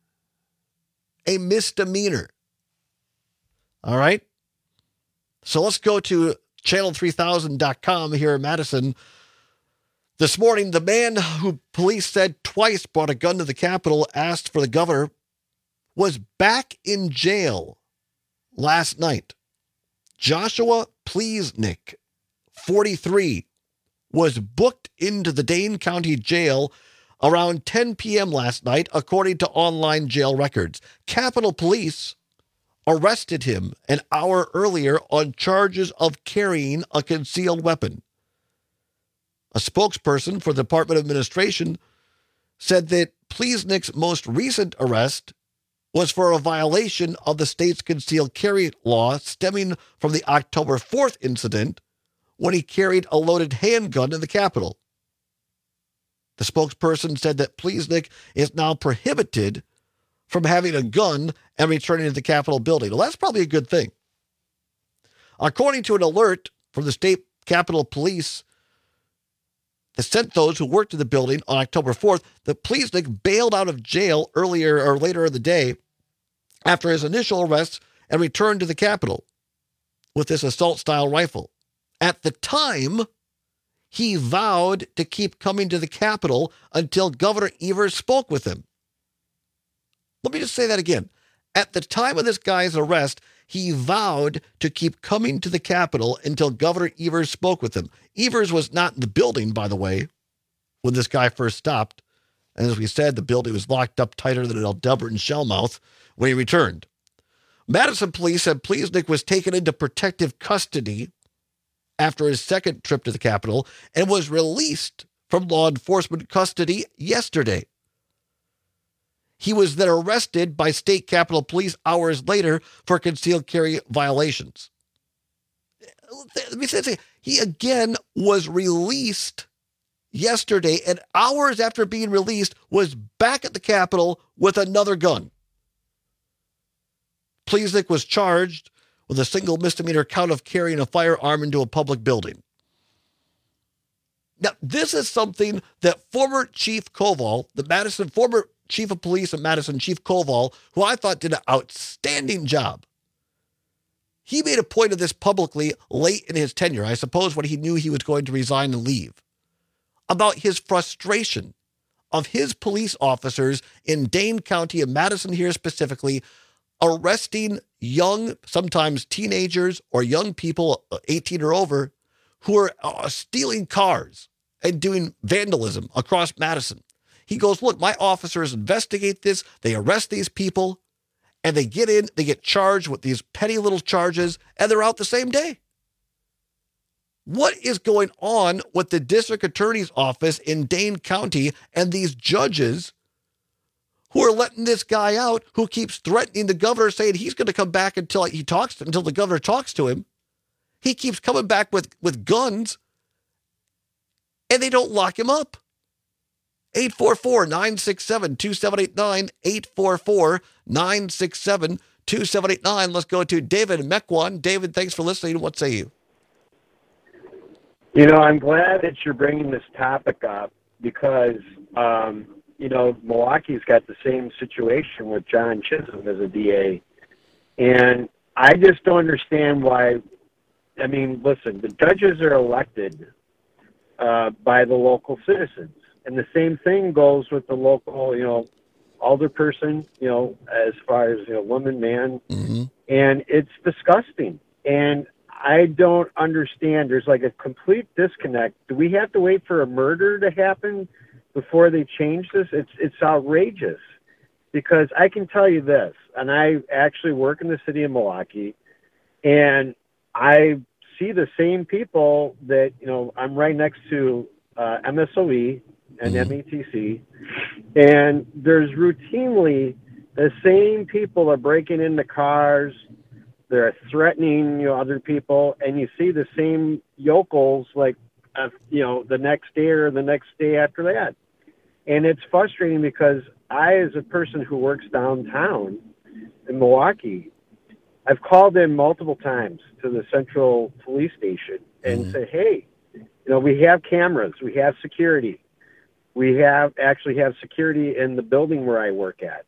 A misdemeanor. All right? So let's go to channel three thousand dot com here in Madison. This morning, the man who police said twice brought a gun to the Capitol, asked for the governor, was back in jail last night. Joshua Plesnick, forty-three, was booked into the Dane County Jail around ten p.m. last night, according to online jail records. Capitol Police arrested him an hour earlier on charges of carrying a concealed weapon. A spokesperson for the Department of Administration said that Plesnick's most recent arrest was for a violation of the state's concealed carry law stemming from the October fourth incident when he carried a loaded handgun in the Capitol. The spokesperson said that Plesnick is now prohibited from having a gun and returning to the Capitol building. Well, that's probably a good thing. According to an alert from the state Capitol Police that sent those who worked in the building on October fourth, that Plesnick bailed out of jail earlier or later in the day after his initial arrest and returned to the Capitol with this assault-style rifle. At the time, he vowed to keep coming to the Capitol until Governor Evers spoke with him. Let me just say that again. At the time of this guy's arrest, he vowed to keep coming to the Capitol until Governor Evers spoke with him. Evers was not in the building, by the way, when this guy first stopped. And as we said, the building was locked up tighter than an Aldebaran shellmouth when he returned. Madison police said Pleasnick was taken into protective custody after his second trip to the Capitol and was released from law enforcement custody yesterday. He was then arrested by state Capitol Police hours later for concealed carry violations. Let me say, he again was released yesterday, and hours after being released was back at the Capitol with another gun. Pleasnick was charged with a single misdemeanor count of carrying a firearm into a public building. Now, this is something that former Chief Koval, the Madison former Chief of Police of Madison, Chief Koval, who I thought did an outstanding job. He made a point of this publicly late in his tenure, I suppose when he knew he was going to resign and leave, about his frustration of his police officers in Dane County and Madison here specifically, arresting young, sometimes teenagers or young people, eighteen or over, who are uh, stealing cars and doing vandalism across Madison. He goes, look, my officers investigate this. They arrest these people and they get in, they get charged with these petty little charges, and they're out the same day. What is going on with the district attorney's office in Dane County and these judges who are letting this guy out, who keeps threatening the governor, saying he's going to come back until he talks, until the governor talks to him? He keeps coming back with, with guns, and they don't lock him up. eight four four, nine six seven, two seven eight nine, eight four four, nine six seven, two seven eight nine. Let's go to David Mequon. David, thanks for listening. What say you? You know, I'm glad that you're bringing this topic up because, um, you know, Milwaukee's got the same situation with John Chisholm as a D A. And I just don't understand why. I mean, listen, the judges are elected uh, by the local citizens. And the same thing goes with the local, you know, alderperson, you know, as far as, you know, woman, man. Mm-hmm. And it's disgusting. And I don't understand. There's like a complete disconnect. Do we have to wait for a murder to happen before they change this? It's it's outrageous. Because I can tell you this, and I actually work in the city of Milwaukee, and I see the same people that, you know, I'm right next to uh, M S O E and Mm-hmm. M E T C, and there's routinely the same people are breaking into cars, they're threatening, you know, other people, and you see the same yokels like, uh, you know, the next day or the next day after that. And it's frustrating because I, as a person who works downtown in Milwaukee, I've called in multiple times to the central police station and Mm-hmm. said, hey, you know, we have cameras, we have security. We have actually have security in the building where I work at.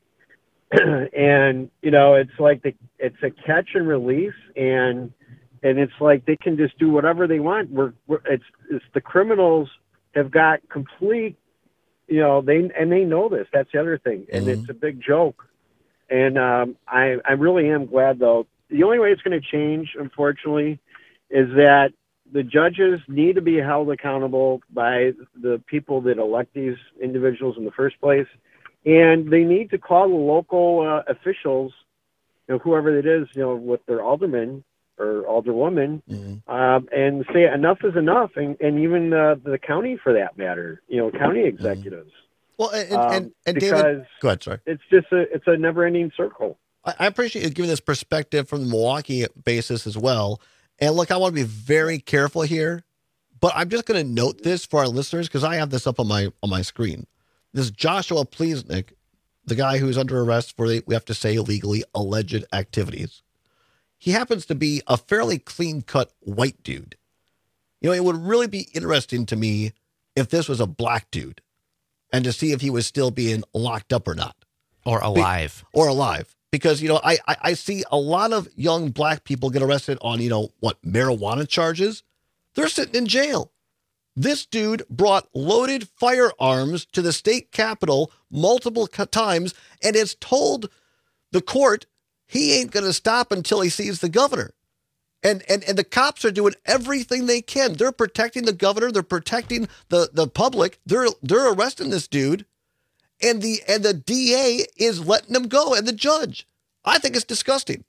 And, you know, it's like the, it's a catch and release, and and it's like they can just do whatever they want. We're, we're it's, it's the criminals have got complete, you know, they and they know this. That's the other thing. And Mm-hmm. it's a big joke. And um, I, I really am glad, though. The only way it's going to change, unfortunately, is that the judges need to be held accountable by the people that elect these individuals in the first place. And they need to call the local uh, officials, you know, whoever it is, you know, with their alderman or alderwoman, Mm-hmm. um, and say enough is enough. And, and even uh, the county, for that matter, you know, county executives. Well, and, Um, and, and because David, go ahead, sorry. It's just a, it's a never ending circle. I, I appreciate you giving this perspective from the Milwaukee basis as well. And look, I want to be very careful here, but I'm just going to note this for our listeners because I have this up on my on my screen. This Joshua Pleasnick, the guy who's under arrest for, we have to say, illegally alleged activities. He happens to be a fairly clean-cut white dude. You know, it would really be interesting to me if this was a black dude and to see if he was still being locked up or not. Or alive. Be- or alive. Because, you know, I, I I see a lot of young black people get arrested on, you know, what, marijuana charges. They're sitting in jail. This dude brought loaded firearms to the state capitol multiple times and has told the court he ain't going to stop until he sees the governor. And, and and the cops are doing everything they can. They're protecting the governor. They're protecting the, the public. They're they're arresting this dude. And the and the D A is letting him go, and the judge. I think it's disgusting.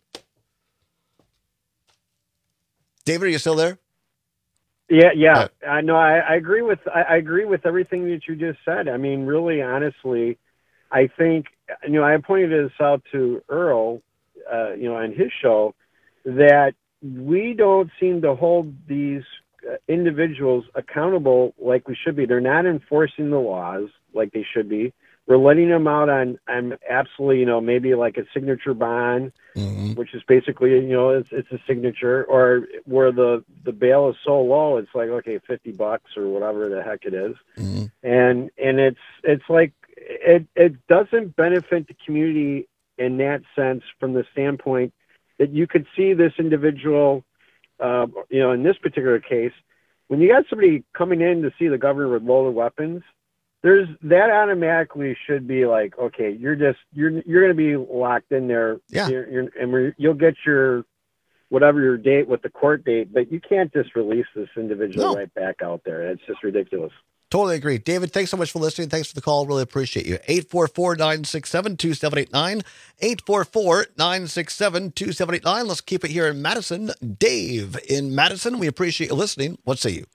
David, are you still there? Yeah, yeah. I know. I, I agree with. I, I agree with everything that you just said. I mean, really, honestly, I think you know. I pointed this out to Earl, uh, you know, on his show, that we don't seem to hold these uh, individuals accountable like we should be. They're not enforcing the laws like they should be. We're letting them out on, on absolutely, you know, maybe like a signature bond, mm-hmm. which is basically, you know, it's it's a signature, or where the, the bail is so low, it's like, okay, fifty bucks or whatever the heck it is. Mm-hmm. And, and it's, it's like, it, it doesn't benefit the community in that sense, from the standpoint that you could see this individual, uh, you know, in this particular case, when you got somebody coming in to see the governor with loaded weapons, there's that automatically should be like, okay, you're just you're you're going to be locked in there, yeah, you're, you're, and we're, you'll get your whatever your date with the court date, but you can't just release this individual No. right back out there. It's just ridiculous. Totally agree. David, thanks so much for listening. Thanks for the call. Really appreciate you. eight four four, nine six seven, two seven eight nine. eight four four, nine six seven, two seven eight nine. Let's keep it here in Madison. Dave in Madison, we appreciate you listening. What say you?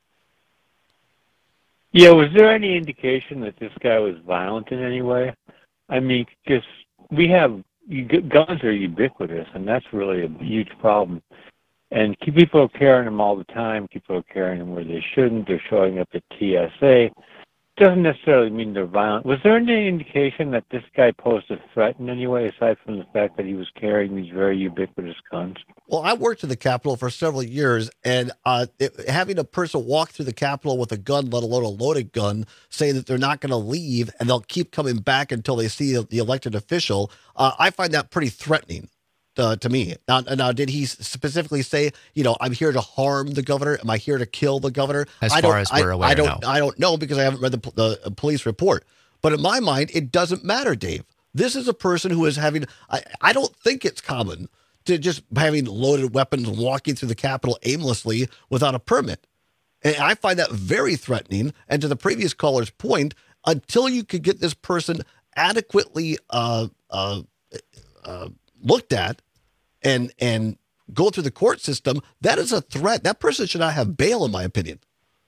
Yeah, was there any indication that this guy was violent in any way? I mean, just we have you, guns are ubiquitous, and that's really a huge problem. And people are carrying them all the time. People are carrying them where they shouldn't. They're showing up at T S A. Doesn't necessarily mean they're violent. Was there any indication that this guy posed a threat in any way, aside from the fact that he was carrying these very ubiquitous guns? Well, I worked at the Capitol for several years, and uh, it, having a person walk through the Capitol with a gun, let alone a loaded gun, saying that they're not going to leave and they'll keep coming back until they see the elected official, uh, I find that pretty threatening. Uh, to me. Now, now, did he specifically say, you know, I'm here to harm the governor? Am I here to kill the governor? As I far as we're I, aware, I don't, no. I don't know, because I haven't read the, the police report. But in my mind, it doesn't matter, Dave. This is a person who is having, I, I don't think it's common to just having loaded weapons and walking through the Capitol aimlessly without a permit. And I find that very threatening. And to the previous caller's point, until you could get this person adequately uh, uh, uh, looked at, and and go through the court system, that is a threat. That person should not have bail, in my opinion.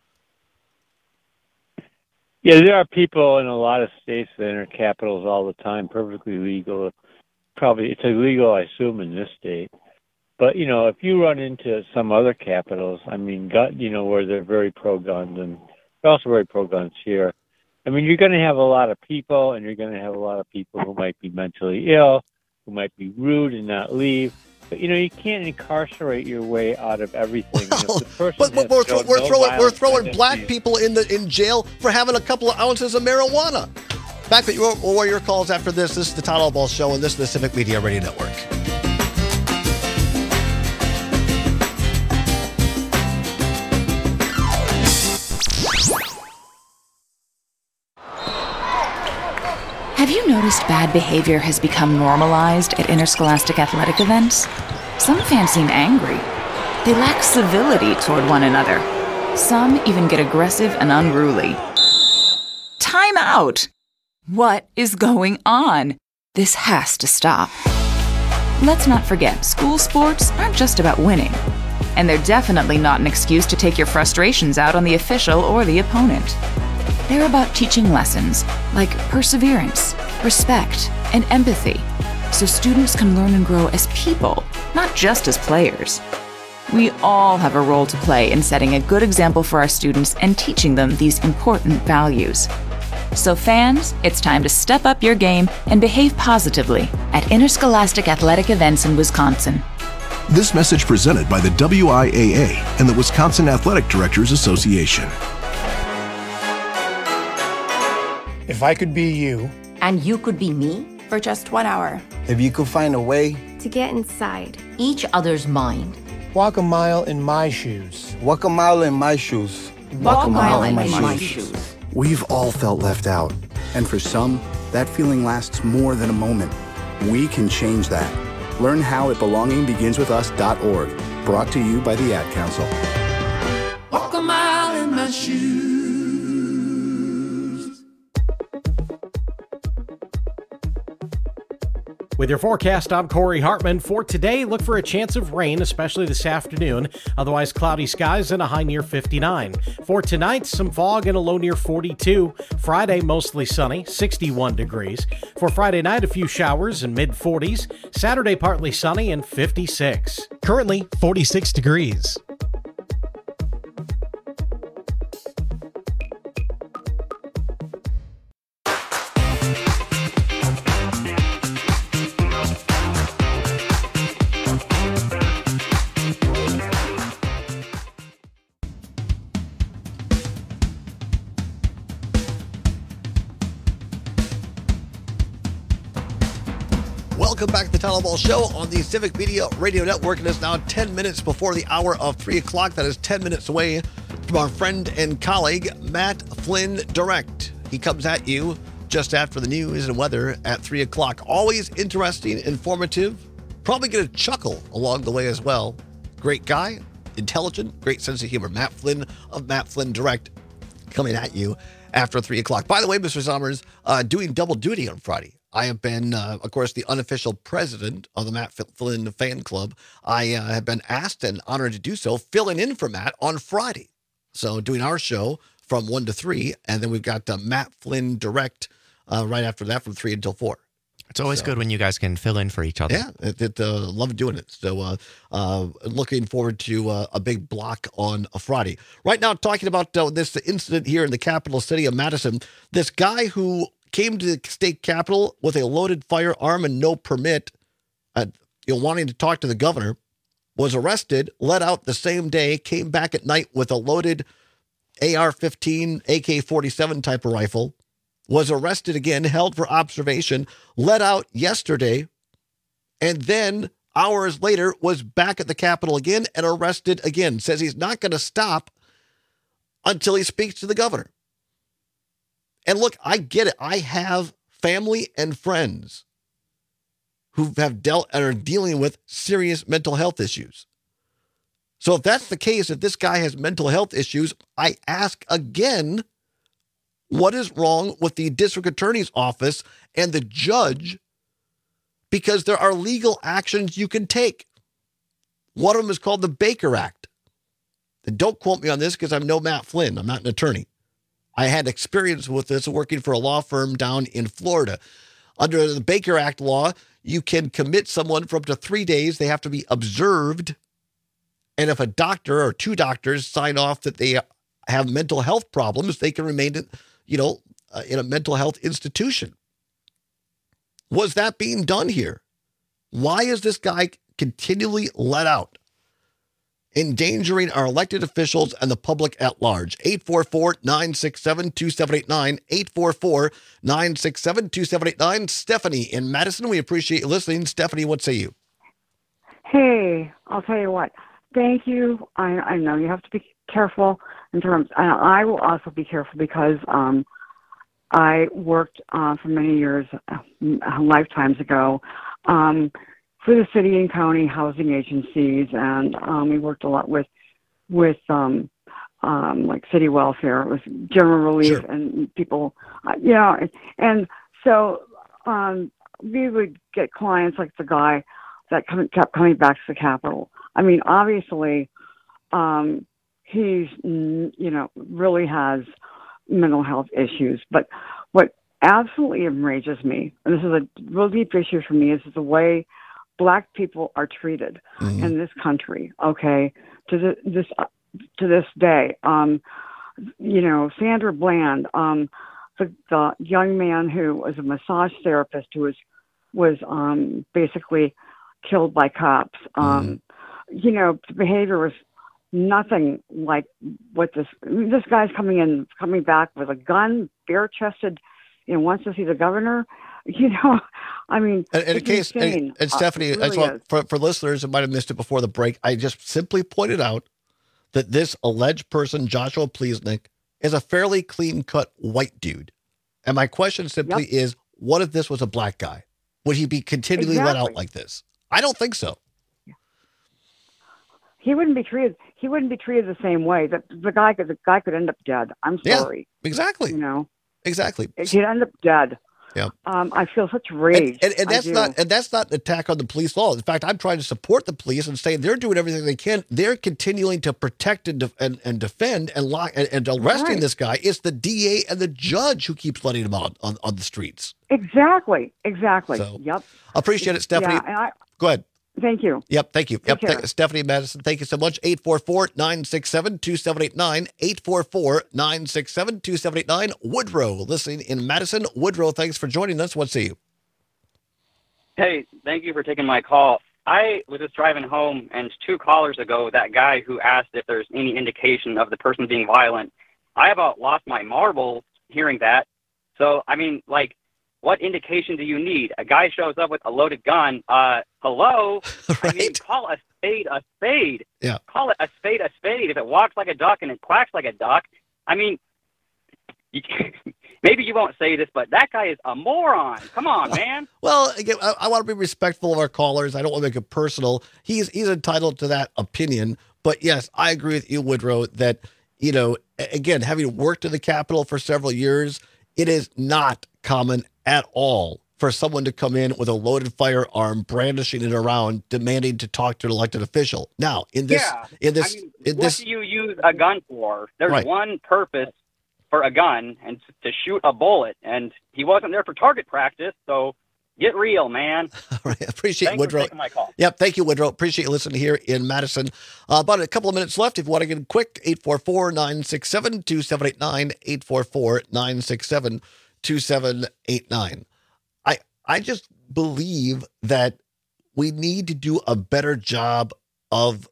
Yeah, there are people in a lot of states that enter capitals all the time, perfectly legal. Probably it's illegal, I assume, in this state. But, you know, if you run into some other capitals, I mean, gun, you know, where they're very pro-guns, and they're also very pro-guns here, I mean, you're going to have a lot of people, and you're going to have a lot of people who might be mentally ill, who might be rude and not leave. But, you know, you can't incarcerate your way out of everything. Well, you know, the person but, but we're, shown we're no throwing we're throwing violence black against you. people in the in jail for having a couple of ounces of marijuana. Back to your or your calls after this. This is the Todd Ball Show, and this is the Civic Media Radio Network. Have you noticed bad behavior has become normalized at interscholastic athletic events? Some fans seem angry. They lack civility toward one another. Some even get aggressive and unruly. Time out! What is going on? This has to stop. Let's not forget, school sports aren't just about winning. And they're definitely not an excuse to take your frustrations out on the official or the opponent. They're about teaching lessons like perseverance, respect, and empathy, so students can learn and grow as people, not just as players. We all have a role to play in setting a good example for our students and teaching them these important values. So fans, it's time to step up your game and behave positively at interscholastic athletic events in Wisconsin. This message presented by the W I A A and the Wisconsin Athletic Directors Association. If I could be you. And you could be me? For just one hour. If you could find a way. To get inside. Each other's mind. Walk a mile in my shoes. Walk a mile in my shoes. Walk, Walk a mile, mile in, in my, my shoes. shoes. We've all felt left out. And for some, that feeling lasts more than a moment. We can change that. Learn how at belonging begins with us dot org. Brought to you by the Ad Council. Walk a mile in my shoes. With your forecast, I'm Corey Hartman. For today, look for a chance of rain, especially this afternoon. Otherwise, cloudy skies and a high near fifty-nine. For tonight, some fog and a low near forty-two. Friday, mostly sunny, sixty-one degrees. For Friday night, a few showers and mid forties. Saturday, partly sunny and fifty-six. Currently, forty-six degrees. Welcome back to the Tyler Ball Show on the Civic Media Radio Network. It is now ten minutes before the hour of three o'clock. That is ten minutes away from our friend and colleague, Matt Flynn Direct. He comes at you just after the news and weather at three o'clock. Always interesting, informative, probably going to chuckle along the way as well. Great guy, intelligent, great sense of humor. Matt Flynn of Matt Flynn Direct coming at you after three o'clock. By the way, Mister Sommers, uh, doing double duty on Friday. I have been, uh, of course, the unofficial president of the Matt Flynn fan club. I uh, have been asked and honored to do so, filling in for Matt on Friday. So doing our show from one to three, and then we've got uh, Matt Flynn Direct uh, right after that from three until four. It's always So- good when you guys can fill in for each other. Yeah, it, it, uh, love doing it. So uh, uh, looking forward to uh, a big block on a Friday. Right now, talking about uh, this incident here in the capital city of Madison. This guy who came to the state capitol with a loaded firearm and no permit, uh, you know, wanting to talk to the governor, was arrested, let out the same day, came back at night with a loaded A R fifteen, A K forty-seven type of rifle, was arrested again, held for observation, let out yesterday, and then hours later was back at the Capitol again and arrested again. Says he's not going to stop until he speaks to the governor. And look, I get it. I have family and friends who have dealt and are dealing with serious mental health issues. So if that's the case, if this guy has mental health issues, I ask again, what is wrong with the district attorney's office and the judge? Because there are legal actions you can take. One of them is called the Baker Act. And don't quote me on this because I'm no Matt Flynn. I'm not an attorney. I had experience with this working for a law firm down in Florida. Under the Baker Act law, you can commit someone for up to three days. They have to be observed. And if a doctor or two doctors sign off that they have mental health problems, they can remain in, you know, uh, in a mental health institution. Was that being done here? Why is this guy continually let out, endangering our elected officials and the public at large? eight four four, nine six seven, two seven eight nine, eight four four, nine six seven, two seven eight nine. Stephanie in Madison, we appreciate you listening. Stephanie, what say you? Hey, I'll tell you what. Thank you. I, I know you have to be careful in terms. I, I will also be careful because um, I worked uh, for many years, uh, lifetimes ago, um, for the city and county housing agencies, and um, we worked a lot with with um, um, like city welfare. It was general relief Sure. and people, uh, you know, and, and so um, we would get clients like the guy that come, kept coming back to the Capitol. I mean, obviously, um, he's, mm, you know, really has mental health issues. But what absolutely enrages me, and this is a real deep issue for me, is the way Black people are treated Mm-hmm. in this country. Okay, to the, this uh, to this day, um, you know, Sandra Bland, um, the, the young man who was a massage therapist who was was um, basically killed by cops. Um, you know, the behavior was nothing like what this, this guy's coming in, coming back with a gun, bare chested, you know, wants to see the governor. You know, I mean, And, and in it's case, and, insane. and Uh, Stephanie, it I just really want, is. for, for listeners who might have missed it before the break, I just simply pointed out that this alleged person, Joshua Pleasnick, is a fairly clean-cut white dude. And my question simply Yep. is, what if this was a black guy? Would he be continually let out Exactly. like this? I don't think so. He wouldn't be treated. He wouldn't be treated the same way. That the guy could. The guy could end up dead. I'm sorry. Yeah, exactly. You know. Exactly. He'd end up dead. Yeah. Um, I feel such rage. And, and, and that's I do. not and that's not an attack on the police law. In fact, I'm trying to support the police and say they're doing everything they can. They're continuing to protect and de- and, and defend and lock and, and arresting Right. this guy. It's the D A and the judge who keeps letting him out on, on the streets. Exactly. Exactly. So, yep. Appreciate it, Stephanie. Yeah, and I, Go ahead. Thank you. Yep, thank you. Take Yep, care. th- Stephanie Madison, thank you so much. eight four four, nine six seven, two seven eight nine, eight four four, nine six seven, two seven eight nine. Woodrow, listening in Madison. Woodrow, thanks for joining us. What say you? Hey, thank you for taking my call. I was just driving home, and two callers ago, that guy who asked if there's any indication of the person being violent, I about lost my marbles hearing that. So, I mean, like, what indication do you need? A guy shows up with a loaded gun. Uh, hello? Right? I mean, call a spade a spade. Yeah. Call it a spade a spade. If it walks like a duck and it quacks like a duck, I mean, you, maybe you won't say this, but that guy is a moron. Come on, man. Well, again, I, I want to be respectful of our callers. I don't want to make it personal. He's he's entitled to that opinion. But yes, I agree with you, Woodrow, that, you know, a- again, having worked in the Capitol for several years, it is not common at all for someone to come in with a loaded firearm, brandishing it around, demanding to talk to an elected official. Now, in this, yeah. in this, I mean, in what this, do you use a gun for? There's Right. one purpose for a gun, and to shoot a bullet. And he wasn't there for target practice, so get real, man. I appreciate Thanks Woodrow. for taking my call. Yep, thank you, Woodrow. Appreciate you listening here in Madison. Uh, about a couple of minutes left. If you want to get in quick, eight four four, nine six seven, two seven eight nine, eight four four, nine six seven, two seven eight nine. I I just believe that we need to do a better job of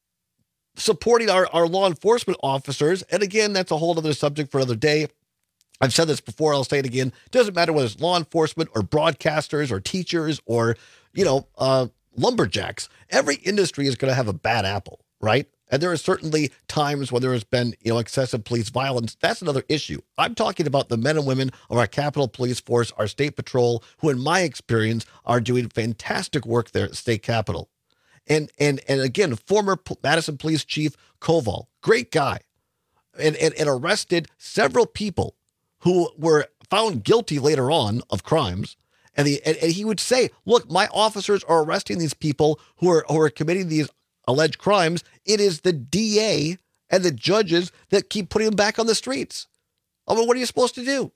supporting our, our law enforcement officers. And again, that's a whole other subject for another day. I've said this before, I'll say it again. Doesn't matter whether it's law enforcement or broadcasters or teachers or, you know, uh, lumberjacks. Every industry is going to have a bad apple, right? And there are certainly times when there has been, you know, excessive police violence. That's another issue. I'm talking about the men and women of our Capitol Police Force, our state patrol, who in my experience are doing fantastic work there at state capitol. And and and again, former P- Madison Police Chief Koval, great guy, and, and, and arrested several people who were found guilty later on of crimes. And, the, and, and he would say, look, my officers are arresting these people who are who are committing these alleged crimes. It is the D A and the judges that keep putting them back on the streets. I mean, what are you supposed to do?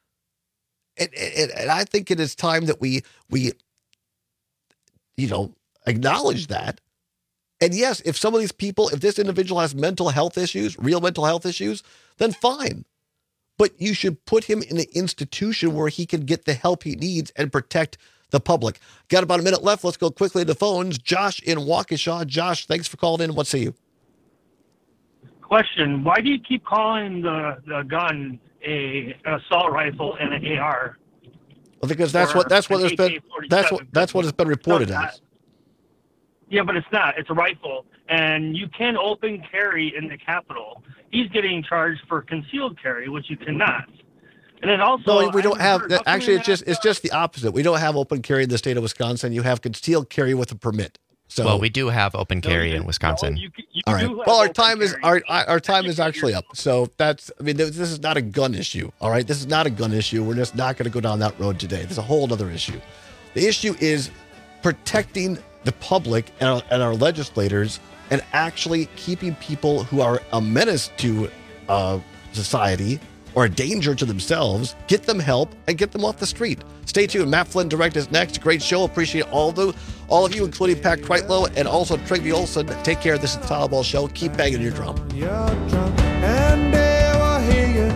And, and, and I think it is time that we we, you know, acknowledge that. And yes, if some of these people, if this individual has mental health issues, real mental health issues, then fine. But you should put him in an institution where he can get the help he needs and protect the public. Got about a minute left. Let's go quickly to the phones. Josh in Waukesha. Josh, thanks for calling in. What say you? Question: why do you keep calling the, the gun a an assault rifle and an A R? Well, because that's Or what that's what an there's been A K forty-seven? that's what that's what it's been reported No, as. Yeah, but it's not. It's a rifle, and you can open carry in the Capitol. He's getting charged for concealed carry, which you cannot. And then also, No, we don't I have. heard- Actually, it's just it's just the opposite. We don't have open carry in the state of Wisconsin. You have concealed carry with a permit. So well, we do have open carry in Wisconsin. all right. Well, our time is our our time is actually up. So that's. I mean, this is not a gun issue. All right, this is not a gun issue. We're just not going to go down that road today. There's a whole other issue. The issue is protecting the public and our, and our legislators, and actually keeping people who are a menace to uh, society or a danger to themselves, get them help and get them off the street. Stay tuned. Matt Flynn Direct is next. Great show. Appreciate all the all of you, including Pat Kreitlow and also Trigby Olson. Take care. This is the Tyler Ball Show. Keep banging your drum. And they will hear you.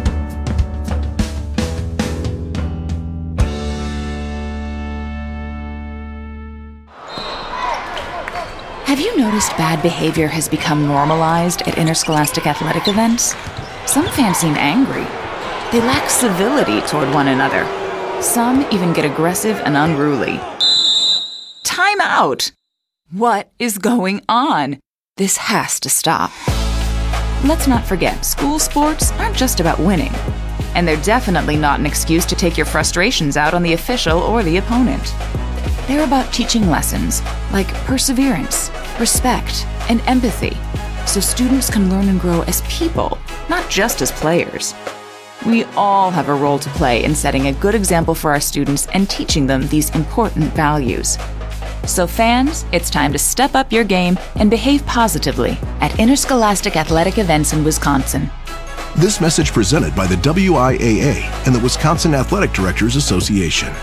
Have you noticed bad behavior has become normalized at interscholastic athletic events? Some fans seem angry. They lack civility toward one another. Some even get aggressive and unruly. Time out! What is going on? This has to stop. Let's not forget, school sports aren't just about winning. And they're definitely not an excuse to take your frustrations out on the official or the opponent. They're about teaching lessons like perseverance, respect, and empathy, so students can learn and grow as people, not just as players. We all have a role to play in setting a good example for our students and teaching them these important values. So fans, it's time to step up your game and behave positively at interscholastic athletic events in Wisconsin. This message presented by the W I A A and the Wisconsin Athletic Directors Association.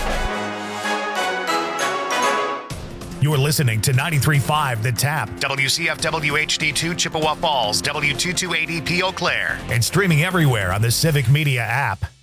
You're listening to ninety-three point five The Tap, W C F W H D two Chippewa Falls, W two two eight E P Eau Claire, and streaming everywhere on the Civic Media app.